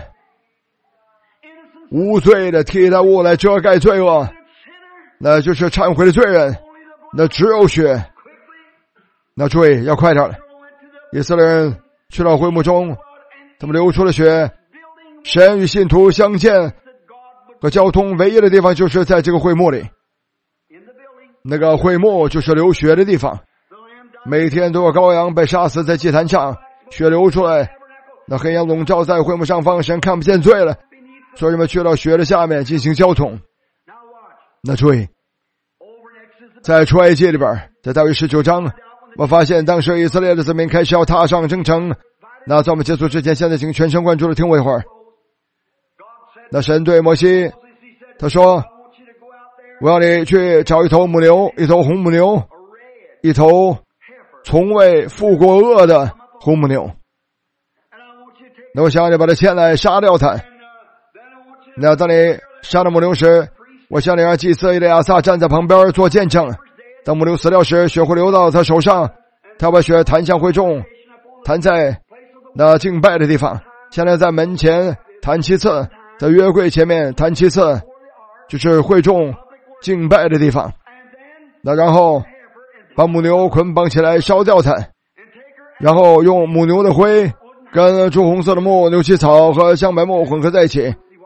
S1: 无罪的替代物来遮盖罪恶，那就是忏悔的罪人，那只有血。那注意要快点了，以色列人去到会幕中，他们流出了血，神与信徒相见和交通唯一的地方就是在这个会幕里。那个会幕就是流血的地方，每天都有羔羊被杀死在祭坛上，血流出来，那黑暗笼罩在会幕上方，神看不见罪了，所以人们去到血的下面进行交通。那注意，在出埃及里边，在大约19章，我发现当时以色列的子民开始要踏上征程。那在我们结束之前，现在请全神贯注的听我一会儿。那神对摩西他说，我要你去找一头母牛，一头红母牛，一头从未负过恶的红母牛。那我想要你把它牵来杀掉它。那当你杀了母牛时，我想你让祭司以利亚撒站在旁边做见证。当母牛死掉时，血会流到他手上，他把血弹向会众，弹在那敬拜的地方。现在在门前弹7次，在约柜前面弹7次，就是会众敬拜的地方。那然后把母牛捆绑起来烧掉它，然后用母牛的灰跟朱红色的木、牛膝草和香白木混合在一起，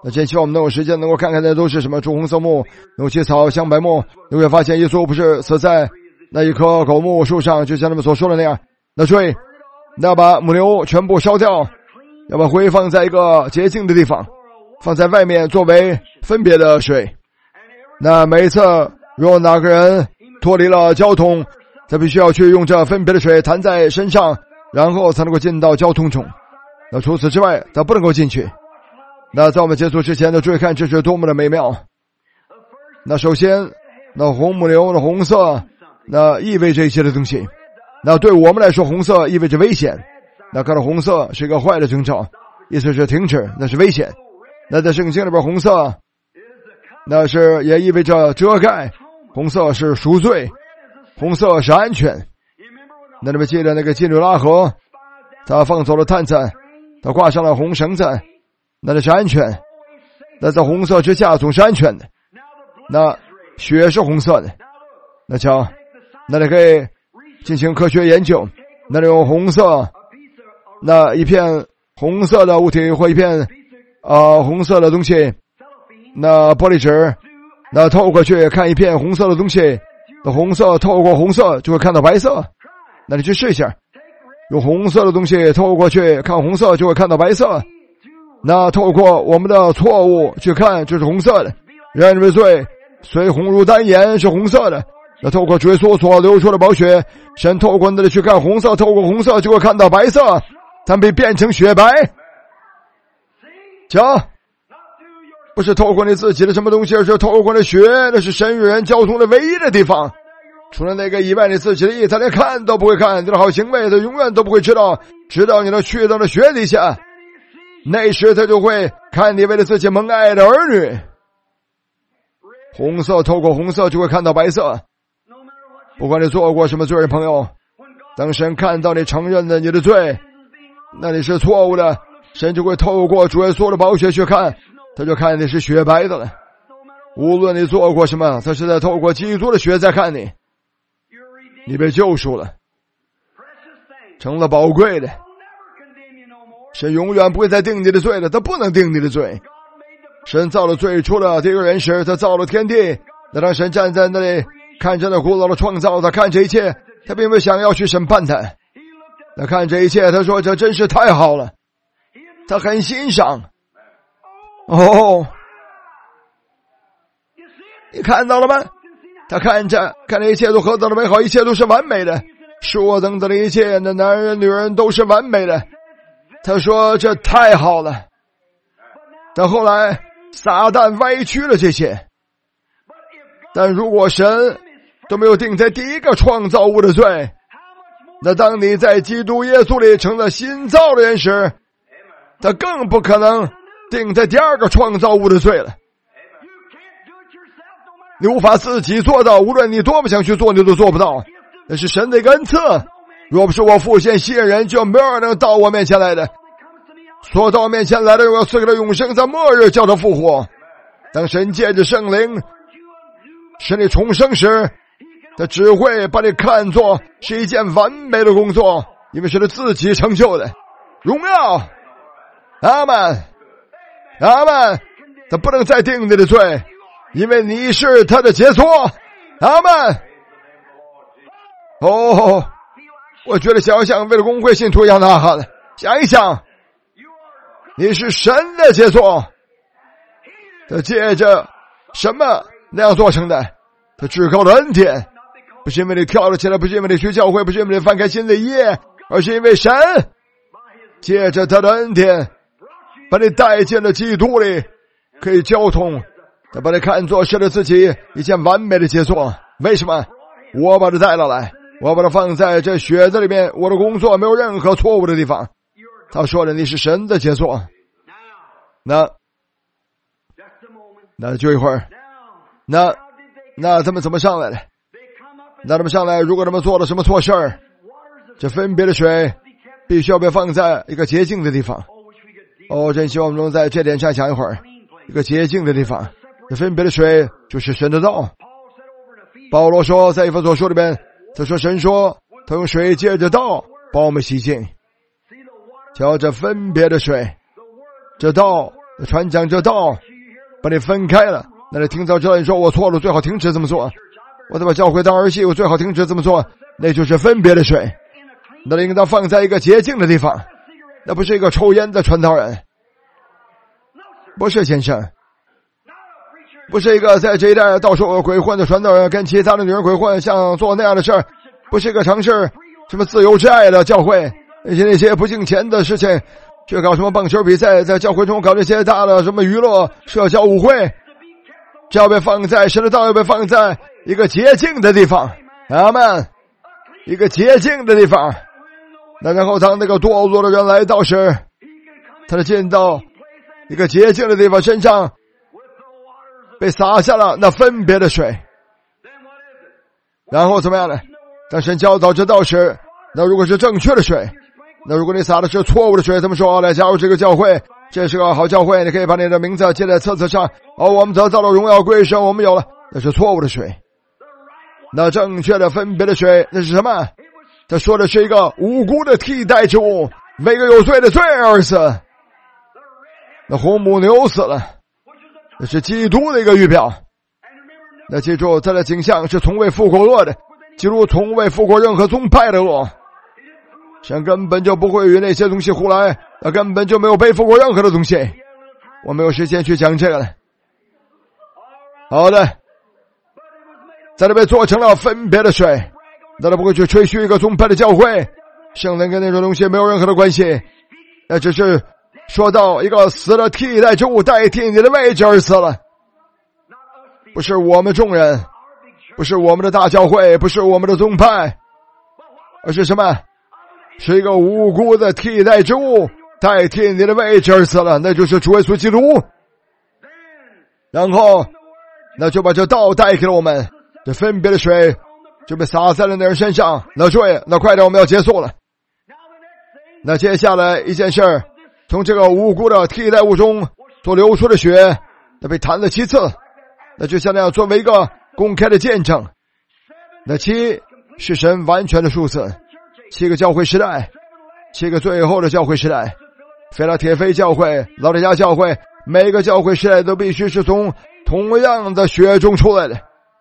S1: 那真希望我们能有时间能够看看那都是什么朱红色木、牛起草、香白木，你会发现耶稣不是死在那一棵枸木树上，就像他们所说的那样，那水那把母牛全部烧掉，要把灰放在一个洁净的地方，放在外面作为分别的水。那每一次如果哪个人脱离了交通，他必须要去用这分别的水弹在身上，然后才能够进到交通中。那除此之外他不能够进去。那在我们结束之前呢，注意看这是多么的美妙。那首先那红母牛的红色那意味着一些的东西，那对我们来说红色意味着危险，那看到红色是一个坏的征兆，意思是停止，那是危险。那在圣经里边红色那是也意味着遮盖，红色是赎罪，红色是安全。那你们记得那个基努拉河，他放走了探子，他挂上了红绳子，那是安全。那在红色之下总是安全的。那血是红色的，那瞧，那你可以进行科学研究，那里有红色，那一片红色的物体或一片红色的东西，那玻璃纸，那透过去看一片红色的东西，那红色透过红色就会看到白色。那你去试一下，用红色的东西透过去看红色就会看到白色。那透过我们的错误去看就是红色的，人为罪虽红如丹颜是红色的。那透过主耶稣所流出的宝血，神透过那里去看红色，透过红色就会看到白色，它被变成雪白。瞧，不是透过你自己的什么东西，而是透过那血，那是神与人交通的唯一的地方。除了那个以外，你自己的意他连看都不会看，你的好行为他永远都不会知道，直到你能去到了血底下，那时他就会看你为了自己蒙爱的儿女。红色透过红色就会看到白色。不管你做过什么罪人朋友，当神看到你承认了你的罪，那你是错误的，神就会透过主耶稣的宝血去看，他就看你是雪白的了。无论你做过什么，他是在透过基督的血在看你，你被救赎了，成了宝贵的。神永远不会再定你的罪了，他不能定你的罪。神造了最初的第一个人时，他造了天地，那让神站在那里看着那古老的创造，他看这一切，他并没有想要去审判他。他看这一切，他说这真是太好了，他很欣赏。哦，你看到了吗？他看着一切都何等的美好，一切都是完美的，树啊等等的一切，那男人女人都是完美的。他说这太好了。但后来撒旦歪曲了这些。但如果神都没有定在第一个创造物的罪，那当你在基督耶稣里成了新造的人时，他更不可能定在第二个创造物的罪了。你无法自己做到，无论你多么想去做，你都做不到。那是神的一个恩赐。若不是我父先吸引人，就没有人能到我面前来的。所到我面前来的，我要赐给他永生，在末日叫他复活。当神借着圣灵使你重生时，他只会把你看作是一件完美的工作，因为是他自己成就的。荣耀，阿们，阿们。他不能再定你的罪，因为你是他的杰作。阿们。哦，我觉得想想为了公会信徒一样呐喊，想一想，你是神的杰作。他借着什么那样做成的？他至高的恩典，不是因为你跳了起来，不是因为你去教会，不是因为你翻开新的一页，而是因为神借着他的恩典把你带进了基督里，可以交通。他把你看作是了自己一件完美的杰作。为什么？我把他带了来，我把他放在这血子里面，我的工作没有任何错误的地方。他说了，你是神的杰作。那就一会儿，那他们怎么上来的？那他们上来，如果他们做了什么错事儿，这分别的水必须要被放在一个洁净的地方。真希望我们能在这点上想一会儿，一个洁净的地方。这分别的水就是神的道。保罗说在以弗所书里边，他说神说他用水借着道把我们洗净。瞧这分别的水，这道传讲这道，把你分开了。那你听到这里说我错了，最好停止这么做。我再把教会当儿戏，我最好停止这么做。那就是分别的水，那应当放在一个洁净的地方。那不是一个抽烟的传道人，不是先生，不是一个在这一代到处鬼混的传道人，跟其他的女人鬼混，像做那样的事儿，不是一个尝试什么自由之爱的教会，那些不敬钱的事情，去搞什么棒球比赛，在教会中搞这些大的什么娱乐社交舞会，这要被放在神的道，要被放在一个洁净的地方。阿们，一个洁净的地方。那然后当那个堕落的人来到时，他就进到一个洁净的地方，身上被洒下了那分别的水。然后怎么样呢？当神教导这道时，那如果是正确的水，那如果你洒的是错误的水，他们说来加入这个教会，这是个好教会，你可以把你的名字记在册子上，我们得到了荣耀归神，我们有了，那是错误的水。那正确的分别的水，那是什么？他说的是一个无辜的替代之物，为个有罪的罪而死。那红母牛死了，那是基督的一个预表。那记住，他的景象是从未复过恶的，基督从未复过任何宗派的恶，神根本就不会与那些东西胡来，他根本就没有背负过任何的东西。我没有时间去讲这个了。好的，在那边做成了分别的水，那他不会去吹嘘一个宗派的教会，圣灵跟那种东西没有任何的关系，那只是说到一个死的替代之物代替你的位置而死了。不是我们众人，不是我们的大教会，不是我们的宗派，而是什么？是一个无辜的替代之物代替你的位置而死了，那就是主耶稣基督。然后那就把这道带给了我们，这分别的水就被洒在了那人身上。那注意，那快点，我们要结束了。那接下来一件事，从这个无辜的替代物中所流出的血，那被弹了7次，那就像那样作为一个公开的见证。那7是神完全的数字，7个教会时代，7个最后的教会时代，腓拉铁非教会、老底嘉教会，每个教会时代都必须是从同样的血中出来的。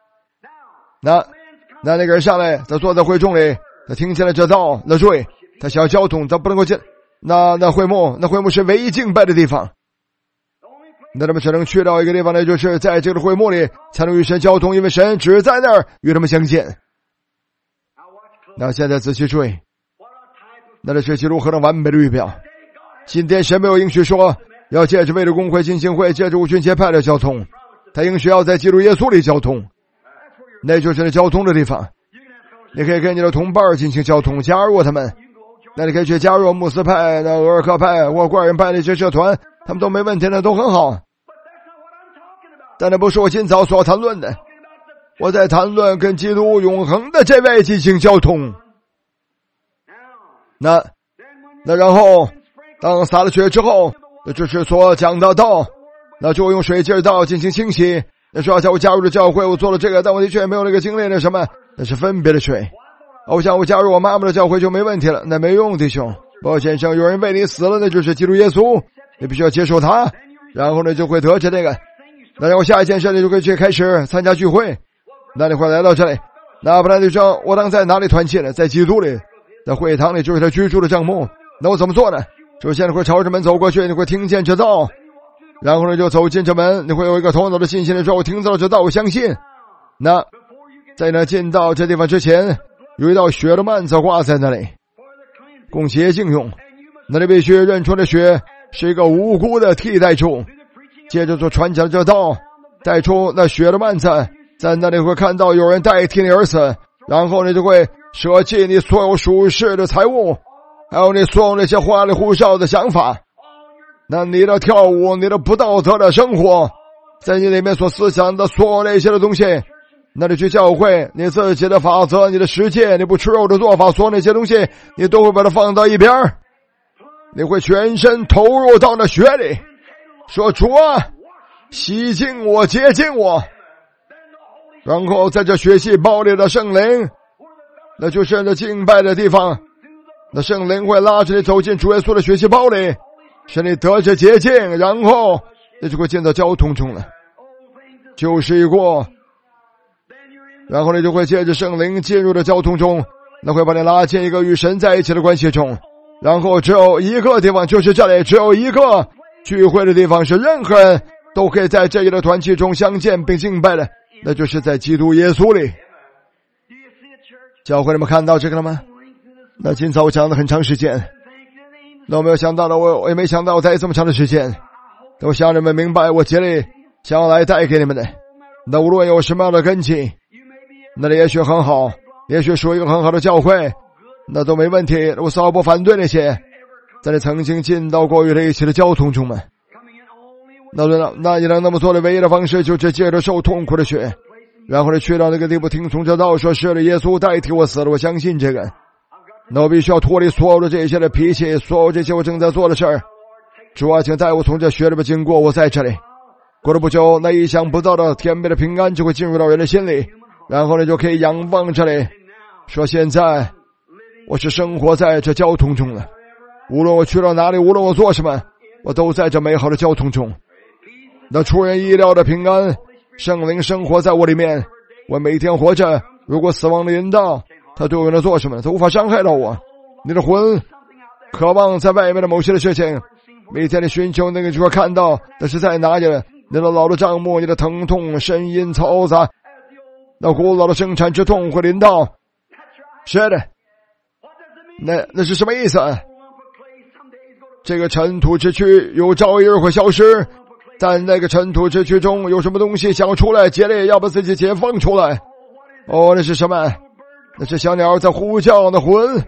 S1: 那个人上来，他坐在会众里，他听见了这道，那注意，他想要交通，他不能够进。那会幕是唯一敬拜的地方。那他们只能去到一个地方，那就是在这个会幕里才能与神交通，因为神只在那儿与他们相见。那现在仔细注意，那是基督何等完美的预表。今天神没有应许说要借着为了公会进行会，借着五旬节派来交通，他应许要在基督耶稣里交通，那就是那交通的地方。你可以跟你的同伴进行交通，加入他们。那你可以去加入穆斯派、俄尔克派或怪人派的一些社团，他们都没问题的，都很好。但那不是我今早所谈论的，我在谈论跟基督永恒的这位进行交通。那然后当洒了血之后，那就是所讲的道，那就用水劲道进行清洗。那说我加入了教会，我做了这个，但我的确没有那个经历，那什么，那是分别的水。我想我加入我妈妈的教会就没问题了，那没用，弟兄。包先生，有人为你死了，那就是基督耶稣，你必须要接受他，然后呢就会得着这个。那然后下一件事你就可以去开始参加聚会，那你会来到这里。那不然就说我当在哪里团契呢？在基督里，在会堂里就是他居住的帐幕。那我怎么做呢？首先你会朝着门走过去，你会听见这道，然后呢就走进这门，你会有一个头脑的信心的说，我听到了这道，我相信。那在那进到这地方之前，有一道血的幔子挂在那里，供洁净用。那你必须认出的血是一个无辜的替代处，接着就传讲这道，带出那血的幔子，在那里会看到有人代替你而死，然后你就会舍弃你所有属世的财物，还有你所有那些花里胡哨的想法。那你的跳舞，你的不道德的生活，在你里面所思想的所有那些的东西，那你去教会，你自己的法则，你的实践，你不吃肉的做法，所有那些东西你都会把它放到一边，你会全身投入到那血里，说主啊，洗净我，洁净我。然后在这血气包里的圣灵，那就是那敬拜的地方，那圣灵会拉着你走进主耶稣的血气包里， 使你得着洁净，然后你就会进到交通中了。旧事已过，然后你就会借着圣灵进入了交通中，那会把你拉进一个与神在一起的关系中。然后只有一个地方，就是这里，只有一个聚会的地方，是任何人都可以在这一的团契中相见并敬拜的，那就是在基督耶稣里。教会你们看到这个了吗？那今早我讲了很长时间，那我没有想到的，我也没想到在这么长的时间，我想你们明白我竭力想要来带给你们的。那无论有什么样的根基，那里也许很好，也许属于一个很好的教会，那都没问题，我丝毫不反对那些在你曾经进到过与他一起的交通中们。那你能那么做的唯一的方式，就是借着受痛苦的血，然后你去到那个地步，听从这道，说是的，耶稣代替我死了，我相信这个。那我必须要脱离所有的这些的脾气，所有这些我正在做的事儿。主啊，请带我从这血里边经过，我在这里。过了不久，那意想不到的天边的平安就会进入到人的心里，然后你就可以仰望这里，说现在我是生活在这交通中了。无论我去到哪里，无论我做什么，我都在这美好的交通中。那出人意料的平安，圣灵生活在我里面，我每天活着。如果死亡的引导，他对我能做什么？他无法伤害到我。你的魂渴望在外面的某些的事情，每天的寻求那个就会看到，但是在哪里？你的老的帐幕，你的疼痛、呻吟、嘈杂，那古老的生产之痛会临到。是的，那是什么意思？这个尘土之躯有朝一日会消失，在那个尘土之躯中有什么东西想要出来，竭力要把自己解放出来。哦，那是什么？那是小鸟在呼叫的魂。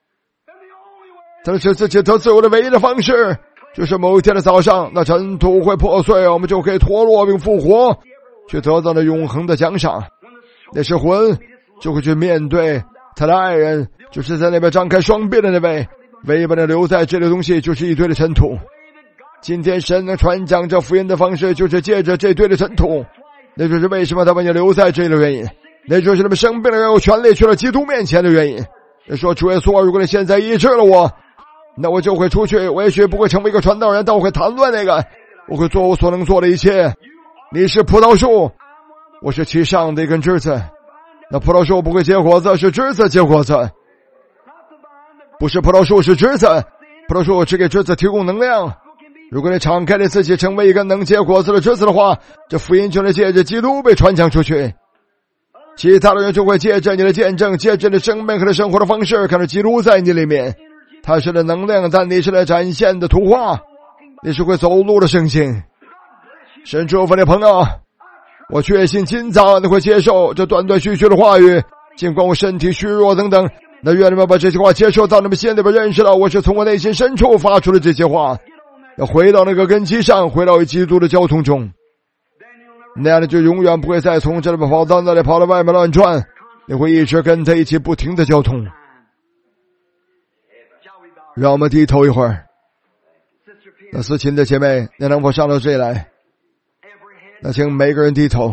S1: 但是自己得自由的唯一的方式，就是某一天的早上，那尘土会破碎，我们就可以脱落并复活，去得到了永恒的奖赏。那是魂就会去面对他的爱人，就是在那边张开双臂的那位，唯一把他留在这里的东西就是一堆的尘土。今天神能传讲这福音的方式，就是借着这堆的尘土，那就是为什么他把你留在这里的原因，那就是他们生病的人有权利去了基督面前的原因。说主耶稣，如果你现在医治了我，那我就会出去，我也许不会成为一个传道人，但我会谈论那个，我会做我所能做的一切。你是葡萄树，我是其上的一根枝子。那葡萄树不会结果子，是枝子结果子。不是葡萄树，是枝子。葡萄树只给枝子提供能量。如果你敞开你自己，成为一个能结果子的枝子的话，这福音就能借着基督被传讲出去。其他的人就会借着你的见证，借着你的生命和你生活的方式，看到基督在你里面。它是的能量，但你是来展现的图画，你是会走路的圣性。神祝福你朋友，我确信今早你会接受这断断续续的话语，尽管我身体虚弱等等，那愿你们把这些话接受到你们心里边，认识到我是从我内心深处发出的这些话，要回到那个根基上，回到基督的交通中，那样的就永远不会再从这里跑到那里，跑到外面乱转，你会一直跟他一起不停的交通。让我们低头一会儿。那思琴的姐妹，你能否上到这里来？那请每个人低头。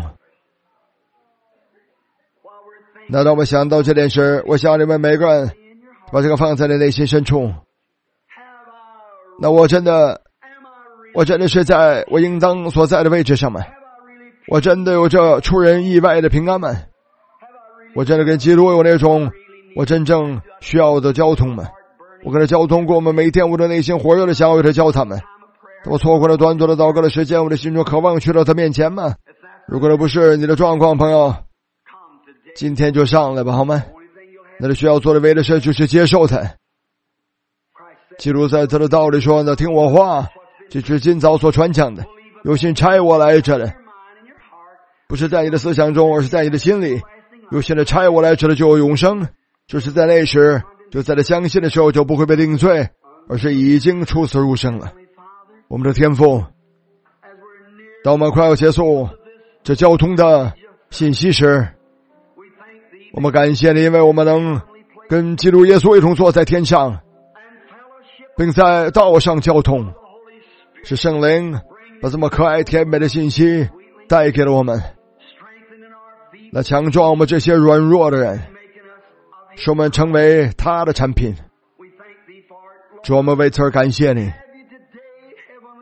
S1: 那当我们想到这件事，我想你们每个人把这个放在你内心深处。那我真的是在我应当所在的位置上吗？我真的有这出人意外的平安吗？我真的跟基督有那种我真正需要的交通吗？我跟他交通过，我们每天我的内心火热的想要与他交谈们。我错过了短短的祷告的时间，我的心中渴望去到他面前吗？如果这不是你的状况，朋友，今天就上来吧，好吗？那你需要做的唯一的事就是接受他。基督在他的道理说呢，听我话，这是今早所传讲的，有心差我来这里，不是在你的思想中，而是在你的心里。有心的差我来这里就有永生，就是在那时，就在他相信的时候就不会被定罪，而是已经出死入生了。我们的天父，当我们快要结束这交通的信息时，我们感谢你，因为我们能跟基督耶稣一同坐在天上，并在道上交通，是圣灵把这么可爱甜美的信息带给了我们，来强壮我们这些软弱的人，使我们成为他的产品。主，我们为此而感谢你。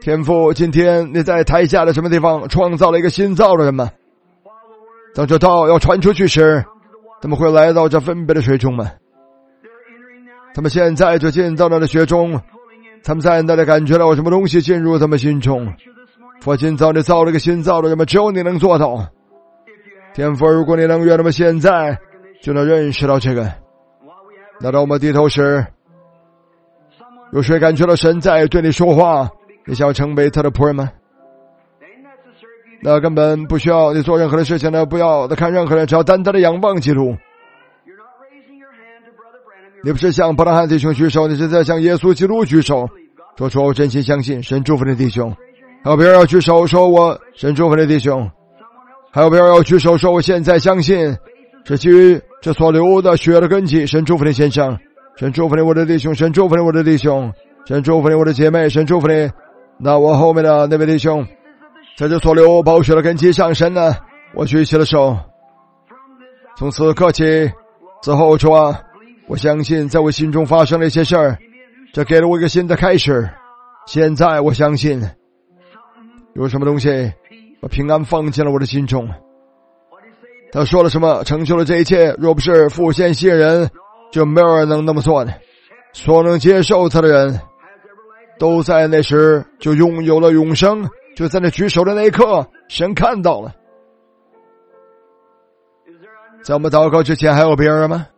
S1: 天父，今天你在台下的什么地方创造了一个新造的人们？当这道要传出去时，他们会来到这分别的水中吗？他们现在就进到那的血中，他们在那里感觉到有什么东西进入他们心中。父今早你造了一个新造的人们，只有你能做到。天父，如果你能愿他们现在就能认识到这个，那当我们低头时，有谁感觉到神在对你说话？你想要成为他的仆人吗？那根本不需要你做任何的事情呢，不要看任何人，只要单单的仰望基督。你不是向伯拉罕弟兄举手，你是在向耶稣基督举手，说我真心相信神祝福你弟兄。还有别人要举手说我神祝福你弟兄，还有别人要举手说我现在相信是基于这所流的血的根基，神祝福你先生，神祝福你我的弟兄，神祝福你我的弟兄，神祝福你我的姐妹，神祝福你那我后面的那位弟兄。在这所流宝血的根基上，神呢，我举起了手。从此刻起，之后主啊，我相信在我心中发生了一些事儿，这给了我一个新的开始。现在我相信有什么东西把平安放进了我的心中。他说了什么？成就了这一切，若不是父先吸引人，就没有人能那么做的。所能接受他的人都在那时就拥有了永生。就在那举手的那一刻，神看到了。在我们祷告之前还有别人吗？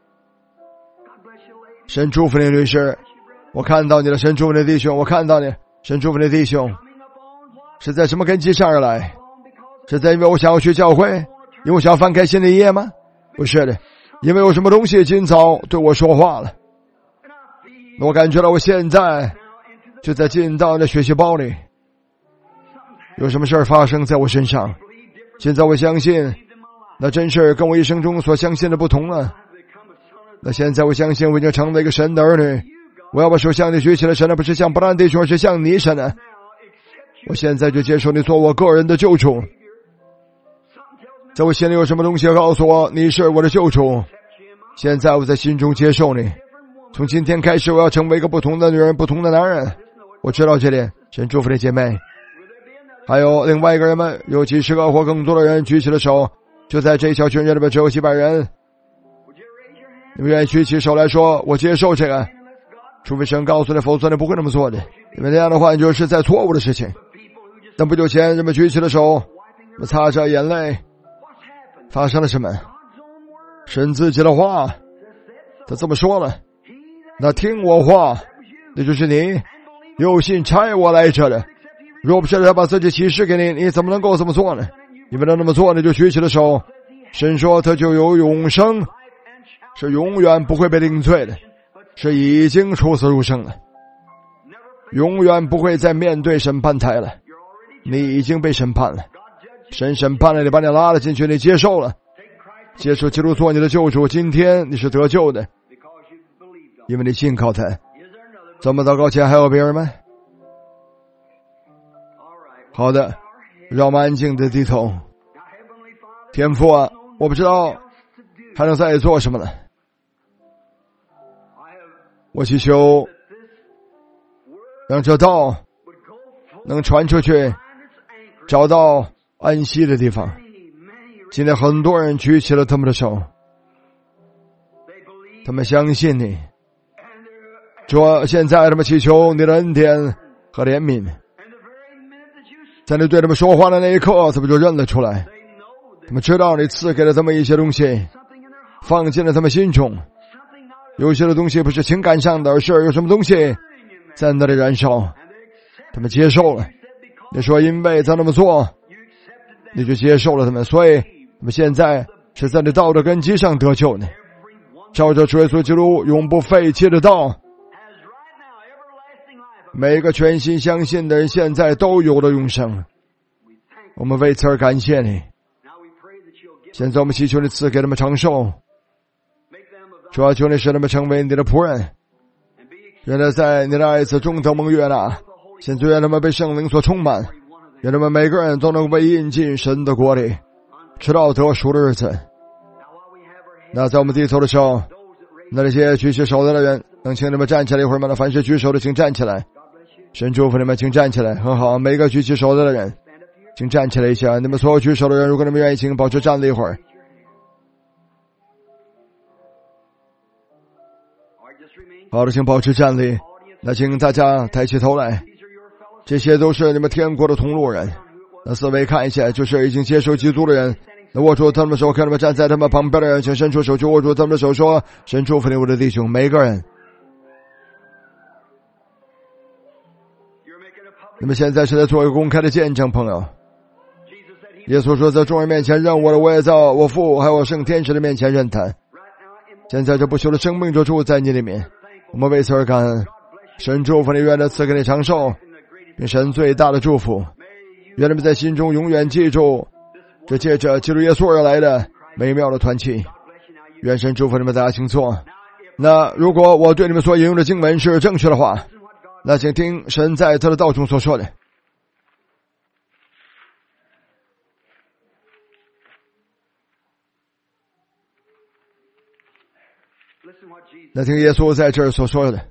S1: 神祝福你律师，我看到你了。神祝福你弟兄，我看到你。神祝福你弟兄。是在什么根基上而来？是在因为我想要去教会，因为我想要翻开新的一页吗？不是的，因为有什么东西今早对我说话了。我感觉到我现在就在进到那血细胞里，有什么事儿发生在我身上。现在我相信那真是跟我一生中所相信的不同了。那现在我相信我已经成为一个神的儿女，我要把手向你举起来，神，而不是向伯拉罕弟兄，而是向你，神啊。我现在就接受你做我个人的救主。在我心里有什么东西告诉我你是我的救主，现在我在心中接受你。从今天开始，我要成为一个不同的女人，不同的男人。我知道这点，神祝福你姐妹。还有另外一个人们，有几十个或更多的人举起了手，就在这一小群人里面只有几百人。你们愿意举起手来说我接受这个，除非神告诉你，否则你不会那么做的，因为那样的话你就是在错误的事情。但不久前人们举起了手，擦着眼泪。发生了什么？神自己的话，他这么说了，那听我话，那就是你，有心差我来这的。若不是他把自己启示给你，你怎么能够这么做呢？你不能那么做，你就举起了手。神说他就有永生，是永远不会被定罪的，是已经出死入生了，永远不会再面对审判台了。你已经被审判了，神审判了你，把你拉了进去，你接受了，接受基督做你的救主。今天你是得救的，因为你信靠他。这么祷告前还有别人吗？好的，让我们安静的低头。天父啊，我不知道还能再做什么了。我祈求让这道能传出去，找到安息的地方。今天很多人举起了他们的手，他们相信你。主啊，现在他们祈求你的恩典和怜悯。在你对他们说话的那一刻，他们就认了出来。他们知道你赐给了他们一些东西，放进了他们心中。有些的东西不是情感上的，而是有什么东西在那里燃烧。他们接受了。你说因为他那么做，你就接受了他们，所以他们现在是在你道德根基上得救的，照着主耶稣基督永不废弃的道。每个全心相信的人现在都有了永生，我们为此而感谢你。现在我们祈求你赐给他们长寿，主要求你使他们成为你的仆人，愿他在你的爱子中得蒙悦纳。现在愿他们被圣灵所充满，愿他们每个人都能被引进神的国里，直到得赎的日子。那在我们低头的时候，那些举起手的人，能请你们站起来一会儿吗？凡是举手的请站起来。 神祝福你们，请站起来，很好。每个举起手的人，请站起来一下。你们所有举手的人，如果你们愿意，请保持站立一会儿。好的，请保持站立。那请大家抬起头来，这些都是你们天国的同路人。那四位看一下，就是已经接受基督的人。那握住他们的手，看他们站在他们旁边的人，请伸出手去握住他们的手，说：神祝福你，我的弟兄。每个人，你们现在是在做一个公开的见证，朋友。耶稣说，在众人面前认我的，我也在我父还有圣天使的面前认他。现在这不朽的生命就住在你里面，我们为此而感恩。神祝福你，愿他赐给你长寿，并神最大的祝福。愿你们在心中永远记住这借着基督耶稣而来的美妙的团契。愿神祝福你们，大家请坐。那如果我对你们所引用的经文是正确的话，那请听神在他的道中所说的。那听耶稣在这儿所说的。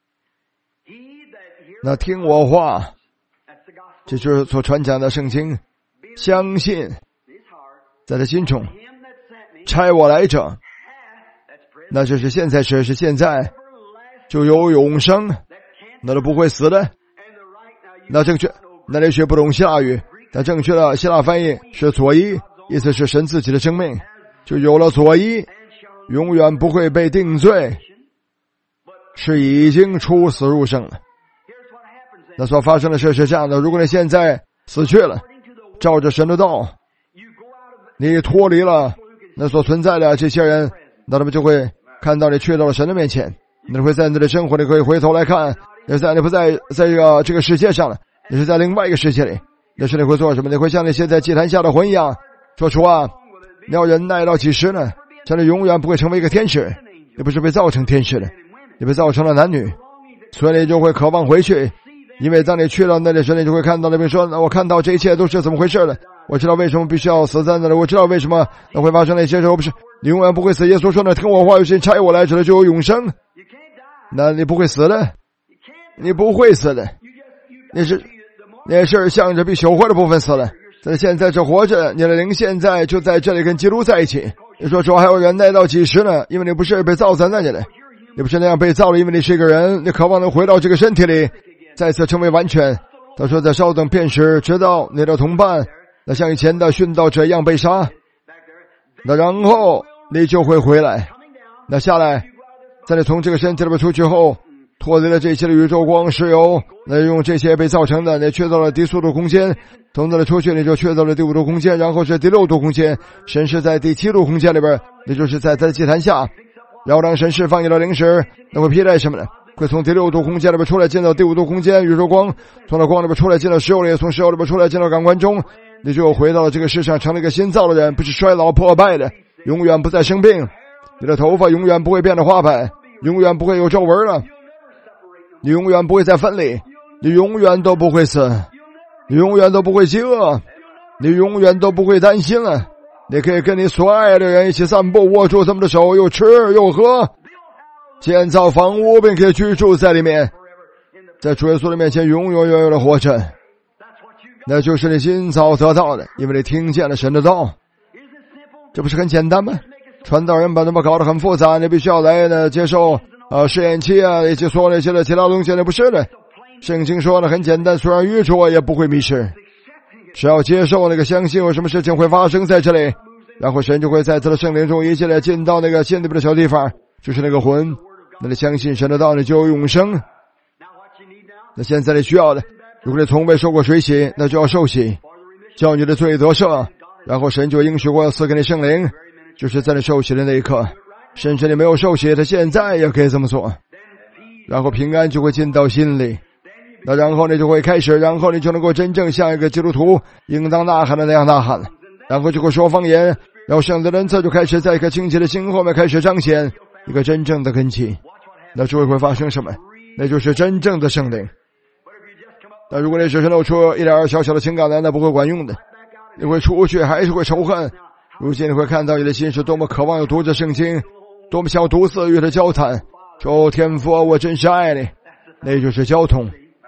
S1: 那听我话，这就是所传讲的圣经，相信在他心中差我来者，那就是现在时，是现在就有永生，那都不会死的。那正确，那你学不懂希腊语，但正确的希腊翻译是佐伊，意思是神自己的生命，就有了佐伊，永远不会被定罪，是已经出死入生了。那所发生的事是这样的，如果你现在死去了，照着神的道，你脱离了那所存在的这些人，那他们就会看到你去到了神的面前。你会在你的生活里可以回头来看，你不在这个世界上了，你是在另外一个世界里。那时你会做什么？你会像那些在祭坛下的魂一样说：主啊，你要忍耐到几时呢？像你永远不会成为一个天使，你不是被造成天使的，你被造成了男女，所以你就会渴望回去。因为当你去到那里时，你就会看到那边说：我看到这一切都是怎么回事的，我知道为什么必须要死在那里，我知道为什么那会发生那些事，我不是你永远不会死。耶稣说呢，听我话，有谁差我来者的就有永生。那你不会死的，你不会死的，你是向着必朽坏的部分死了。在现在是活着，你的灵现在就在这里跟基督在一起。你说还有忍耐到几时呢？因为你不是被造在那里的，你不是那样被造了，因为你是一个人，你渴望能回到这个身体里，再次成为完全。他说，再稍等片时，直到你的同伴那像以前的殉道者一样被杀，那然后你就会回来。那下来，在你从这个身体里边出去后，脱离了这些的宇宙光石油，那用这些被造成的，你去到了低速度空间，从那里出去你就去到了第5度空间，然后是第6度空间，神是在第7度空间里边，也就是在他的祭坛下。然后当神释放你的灵时，那会披戴什么呢？会从第6度空间里边出来，进到第5度空间，宇宙光从那光里边出来，进到石油里，从石油里边出来，进到感官中，你就回到了这个世上，成了一个新造的人，不是衰老破败的，永远不再生病，你的头发永远不会变得花白，永远不会有皱纹了，你永远不会再分离，你永远都不会死，你永远都不会饥饿，你永远都不会担心了。你可以跟你所爱的人一起散步，握住他们的手，又吃又喝，建造房屋，并且居住在里面，在主耶稣的面前永永远远的活着。那就是你今早得到的，因为你听见了神的道。这不是很简单吗？传道人把他们搞得很复杂，你必须要来呢接受试验期啊，以及所有那些的其他东西，那不是的。圣经说的很简单，虽然愚拙也不会迷失，只要接受那个相信有什么事情会发生在这里，然后神就会在他的圣灵中一起来进到那个心里边的小地方，就是那个魂，那你相信神的道，你就有永生。那现在你需要的，如果你从未受过水洗，那就要受洗，叫你的罪得赦，然后神就应许过要赐给你圣灵，就是在你受洗的那一刻。甚至你没有受洗，他现在也可以这么做，然后平安就会进到心里。那然后你就会开始，然后你就能够真正像一个基督徒应当呐喊的那样呐喊，然后就会说方言，然后圣灵的恩赐就开始在一颗清洁的心后面开始彰显一个真正的根基。那就会发生什么？那就是真正的圣灵。那如果你只是露出一点小小的情感来，那不会管用的，你会出去还是会仇恨。如今你会看到你的心是多么渴望有读着圣经，多么想独自与他交谈，说天父，我真是爱你，那就是交通。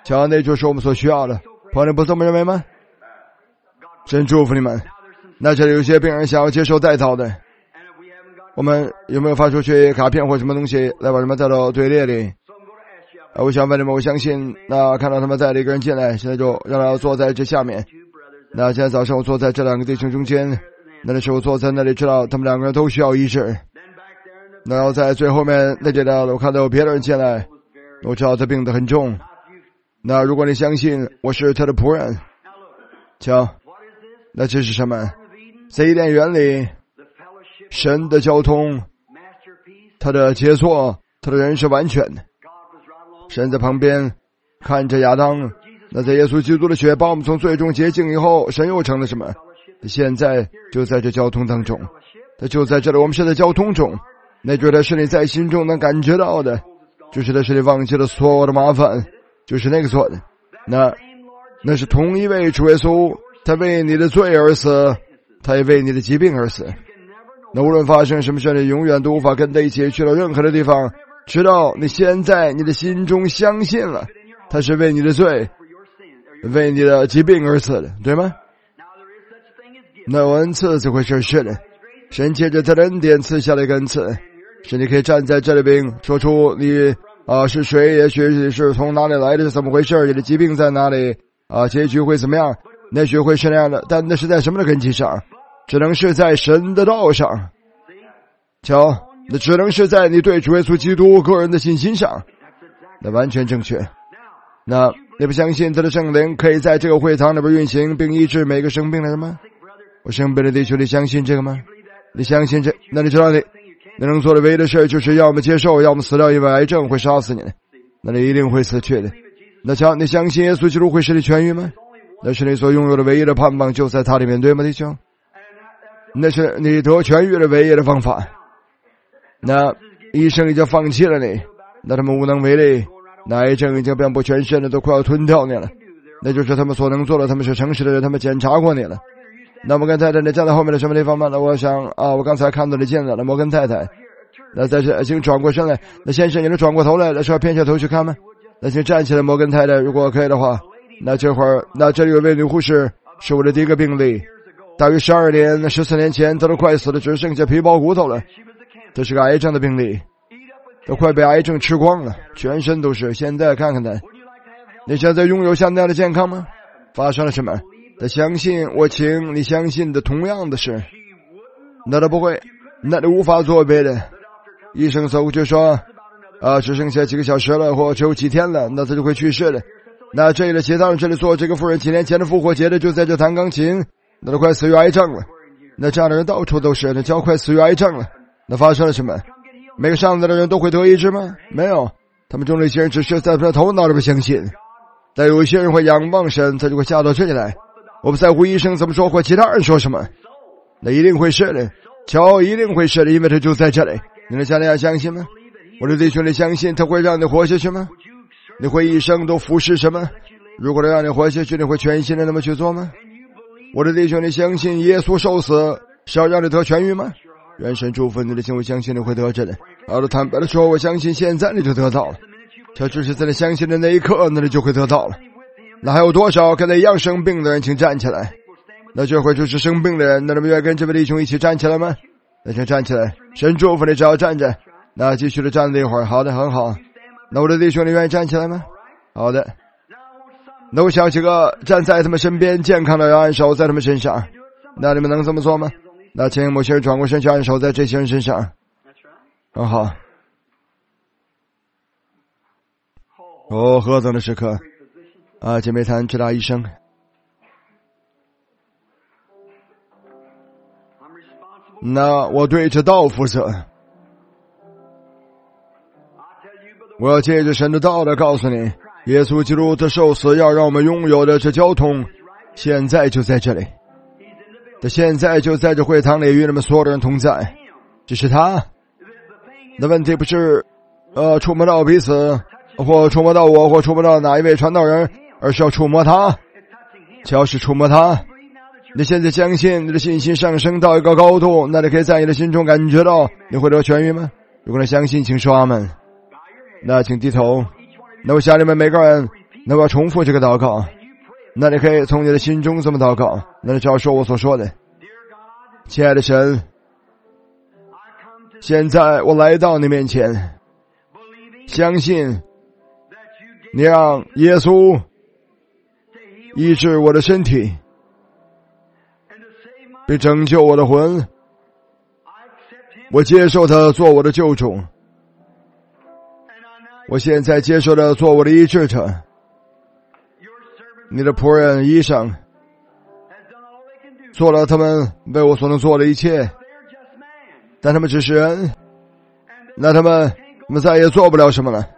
S1: 瞧，那就是我们所需要的。朋友们不这么认为吗？真祝福你们。那这里有些病人想要接受代祷的，我们有没有发出去卡片或什么东西来把他们带到队列里？我想问你们，我相信那看到他们带了一个人进来，现在就让他坐在这下面。那今天早上我坐在这两个弟兄中间，那时候坐在那里，知道他们两个人都需要医治。然后在最后面那里的，我看到有别的人进来，我知道他病得很重。那如果你相信我是他的仆人，瞧，那这是什么？在伊甸园里，神的交通，他的杰作，他的人是完全的。神在旁边看着亚当，那在耶稣基督的血把我们从最终洁净以后，神又成了什么？现在就在这交通当中，他就在这里，我们是在交通中。那觉得是你在心中能感觉到的，就是他是你忘记了所有的麻烦，就是那个做的。那是同一位主耶稣，他为你的罪而死，他也为你的疾病而死。那无论发生什么事，你永远都无法跟他一起去到任何的地方，直到你现在你的心中相信了，他是为你的罪，为你的疾病而死的，对吗？那恩赐这回事是的，神借着他的恩典赐下了一个恩赐，是你可以站在这里边说出你是谁，也许是从哪里来的，是怎么回事，你的疾病在哪里结局会怎么样，那许会是那样的，但那是在什么的根基上？只能是在神的道上。瞧，那只能是在你对主耶稣基督个人的信心上，那完全正确。那你不相信他的圣灵可以在这个会堂里边运行并医治每个生病的人吗？我生病的弟兄，你相信这个吗？你相信这？那你知道你能做的唯一的事就是要么接受，要么死掉，因为癌症会杀死你的，那你一定会死去的。那瞧，你相信耶稣基督会使你痊愈吗？那是你所拥有的唯一的盼望，就在他里面，对吗，弟兄？那是你得痊愈的唯一的方法。那医生已经放弃了你，那他们无能为力，那癌症已经遍布全身了，都快要吞掉你了。那就是他们所能做的，他们是诚实的人，他们检查过你了。那摩根太太，你站在后面的什么地方吗？那我想我刚才看到你进来了，摩根太太。那在这请转过身来，那先生你能转过头来，那是要偏下头去看吗？那请站起来，摩根太太，如果可以的话。那这会儿，那这里有位女护士，是我的第一个病例，大约12年、14年前，她都快死了，只剩下皮包骨头了。这是个癌症的病例，都快被癌症吃光了，全身都是。现在看看她，你现在拥有像那样的健康吗？发生了什么？他相信我，请你相信的同样的事。那他不会，那你无法做别的。医生走过去说只剩下几个小时了，或只有几天了，那他就会去世了。那这里的协堂这里做这个妇人几年前的复活节的就在这弹钢琴，那都快死于癌症了。那这样的人到处都是，那脚快死于癌症了。那发生了什么？每个上来的人都会得医治吗？没有，他们中的一些人只是在他的头脑里不相信，但有一些人会仰望神，他就会下到这里来。我不在乎医生怎么说或其他人说什么，那一定会是的，瞧，一定会是的，因为他就在这里。你的家人要相信吗？我的弟兄，你相信他会让你活下去吗？你会一生都服侍什么？如果能让你活下去，你会全心的那么去做吗？我的弟兄，你相信耶稣受死是要让你得痊愈吗？愿神祝福你的心，我相信你会得着的。好的，坦白的说，我相信现在你就得到了，这只是在你相信的那一刻，那你就会得到了。那还有多少跟他一样生病的人，请站起来。那这会就是生病的人，那你们愿意跟这位弟兄一起站起来吗？那请站起来，神祝福你，只要站着。那继续的站了一会儿，好的，很好。那我的弟兄，你愿意站起来吗？好的。那我想几个站在他们身边健康的人按手在他们身上，那你们能这么做吗？那请某些人转过身去按手在这些人身上。很好。何等的时刻姐妹谈直达医生。那我对这道负责，我要借着神的道来告诉你，耶稣基督的受死要让我们拥有的这交通现在就在这里，他现在就在这会堂里与你们所有的人同在。这是他，那问题不是触摸到彼此，或触摸到我，或触摸到哪一位传道人，而是要触摸他，只是触摸他。你现在相信你的信心上升到一个高度，那你可以在你的心中感觉到你会得痊愈吗？如果你相信，请说阿们。那请低头。那我想你们每个人那我要重复这个祷告，那你可以从你的心中这么祷告，那你只要说我所说的。亲爱的神，现在我来到你面前，相信你让耶稣医治我的身体，并拯救我的魂。我接受他做我的救主，我现在接受他做我的医治者。你的仆人医生做了他们为我所能做的一切，但他们只是人，那他们再也做不了什么了。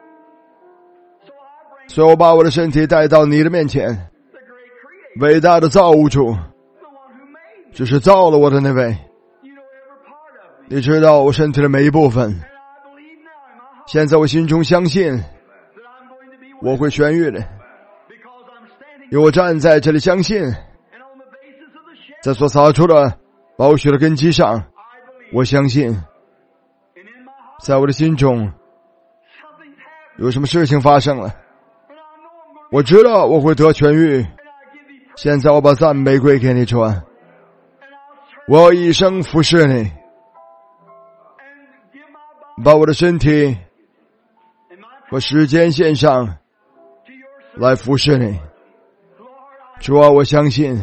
S1: 所以我把我的身体带到你的面前，伟大的造物主，就是造了我的那位，你知道我身体的每一部分。现在我心中相信我会痊愈的，因为我站在这里相信，在所撒出的宝血的根基上，我相信在我的心中有什么事情发生了，我知道我会得痊愈。现在我把赞美归给你，主啊，我要一生服侍你，把我的身体和时间线上来服侍你。主啊，我相信。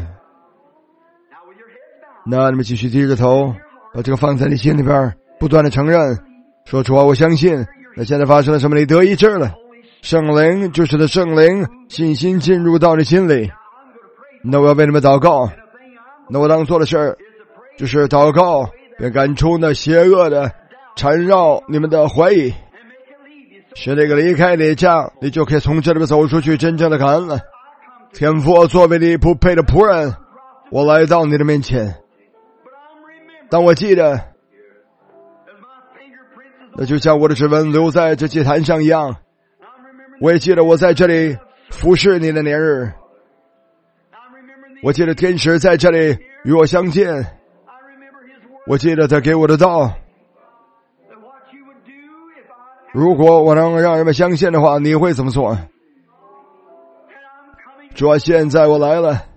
S1: 那你们继续低着头，把这个放在你心里边，不断的承认，说主啊，我相信。那现在发生了什么？你得医治了，圣灵就是的圣灵，信心进入到你心里。那我要为你们祷告，那我当做的事儿就是祷告，并赶出那邪恶的缠绕你们的怀疑，使那个离开你这样，你就可以从这里面走出去，真正的感恩了。天父，作为你不配的仆人，我来到你的面前。当我记得，那就像我的指纹留在这祭坛上一样，我也记得我在这里服侍你的年日。我记得天使在这里与我相见，我记得他给我的道。如果我能让人们相信的话，你会怎么做？主啊，现在我来了，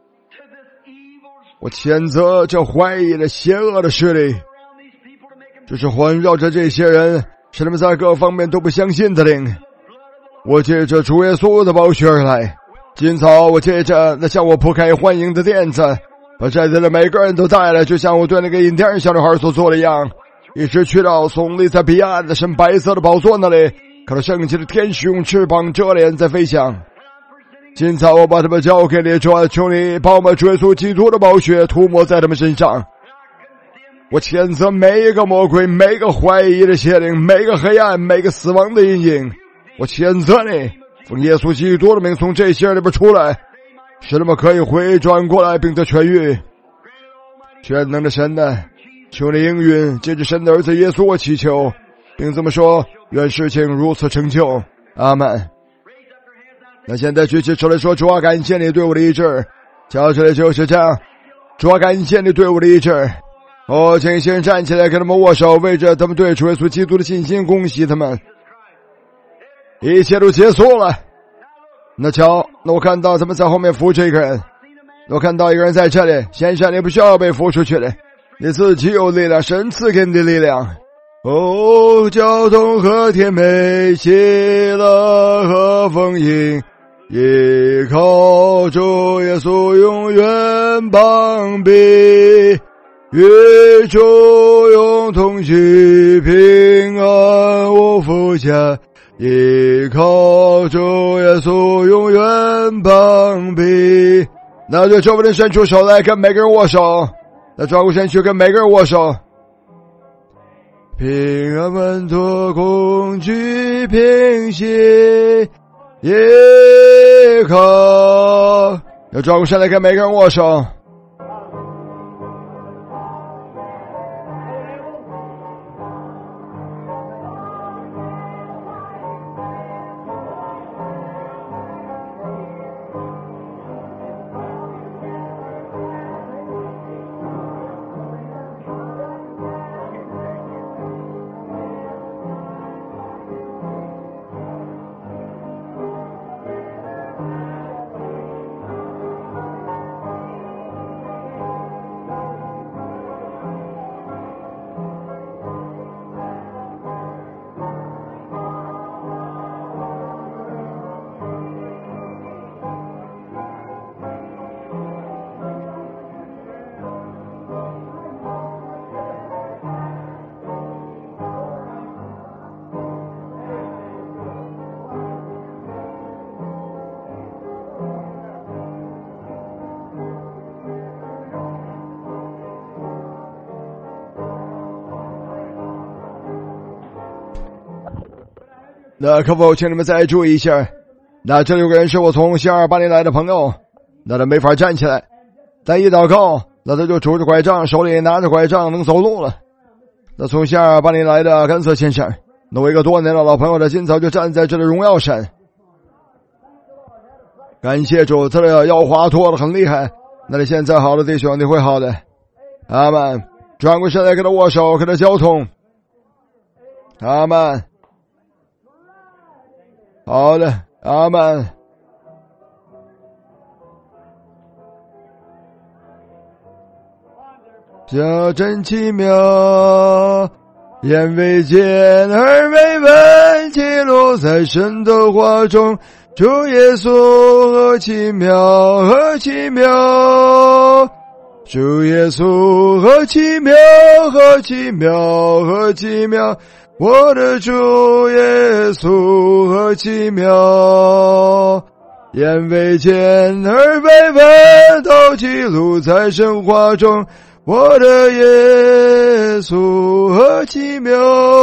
S1: 我谴责这怀疑的邪恶的势力，就是环绕着这些人，使他们在各方面都不相信的灵。我借着主耶稣的宝血而来，今早我借着那向我铺开欢迎的垫子，把这里的每个人都带来，就像我对那个印第安小女孩所做的一样，一直去到耸立在彼岸的神白色的宝座那里，看到圣洁的天使用翅膀遮脸在飞翔。今早我把他们交给你，主啊，求你把我们主耶稣基督的宝血涂抹在他们身上。我谴责每一个魔鬼，每一个怀疑的邪灵，每一个黑暗，每个死亡的阴影。我谴责你，奉耶稣基督的名从这些人里边出来，使他们可以回转过来并得痊愈。全能的神呢，求你应允，借着神的儿子耶稣我祈求，并这么说，愿事情如此成就。阿们。那现在举起手来说，主啊，感谢你对我的医治。叫出来就是这样，主啊，感谢你对我的医治。请先站起来跟他们握手，为着他们对主耶稣基督的信心，恭喜他们。一切都结束了。那瞧，那我看到他们在后面扶着一个人，我看到一个人在这里。先生，你不需要被扶出去的，你自己有力量，神赐给你的力量。交通和甜美，喜乐和丰盈，依靠主耶稣永远膀臂，与主永同居，平安无负家，依靠主耶稣永远膀臂。那就这么的伸出手来跟每个人握手，那转过身去跟每个人握手。平安稳妥恐惧平息，依靠。要转过身来跟每个人握手。 那可否请你们再注意一下？那这有个人是我从西尔巴尼来的朋友，那他没法站起来，但一祷告，那他就拄着拐杖，手里拿着拐杖能走路了。那从西尔巴尼来的甘瑟先生，那我一个多年的老朋友的今早就站在这里荣耀神。感谢主，这里腰滑脱的很厉害。那你现在好了，弟兄，你会好的。阿们。转过身来跟他握手，跟他交通。阿们。好的，阿们。这真奇妙，眼未见耳未闻，记录在神的话中。主耶稣何其妙，何其妙！主耶稣何其妙，何其妙，何其妙！我的主耶稣何其妙！眼未见耳未闻，都记录在神话中。我的耶稣何其妙！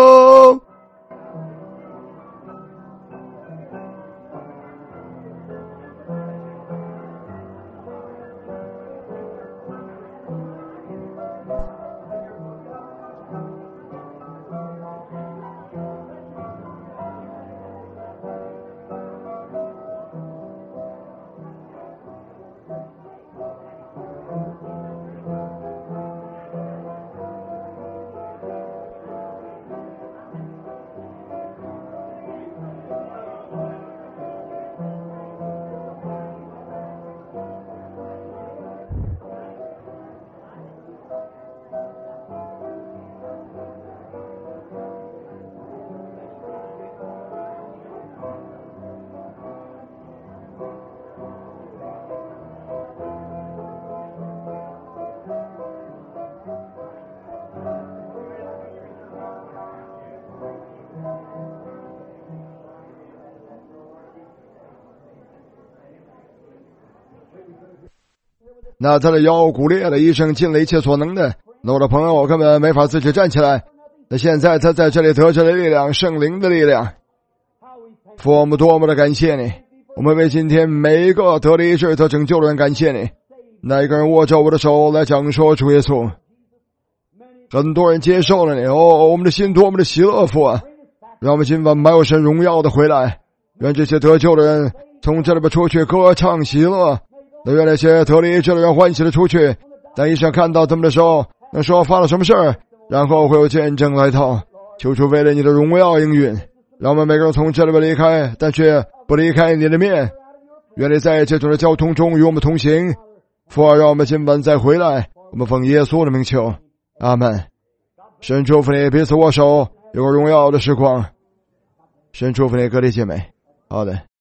S1: 那他的腰骨裂了，医生尽了一切所能的。那我的朋友根本没法自己站起来。那现在他在这里得着了力量，圣灵的力量。父，我们多么的感谢你！我们为今天每一个得了医治、得拯救的人感谢你。那一个人握着我的手来讲说主耶稣，很多人接受了你。我们的心多么的喜乐，父啊！让我们今晚满有神荣耀的回来。愿这些得救的人从这里边出去歌唱喜乐。那愿那些得了医治的人欢喜的出去，当医生看到他们的时候，能说发了什么事儿，然后会有见证来到。求主为了你的荣耀应允，让我们每个人从这里边离开，但却不离开你的面。愿你在这种的交通中与我们同行。父啊，让我们今晚再回来。我们奉耶稣的名求，阿们。神祝福你，彼此握手，有个荣耀的时光。神祝福你，各位姐妹。好的。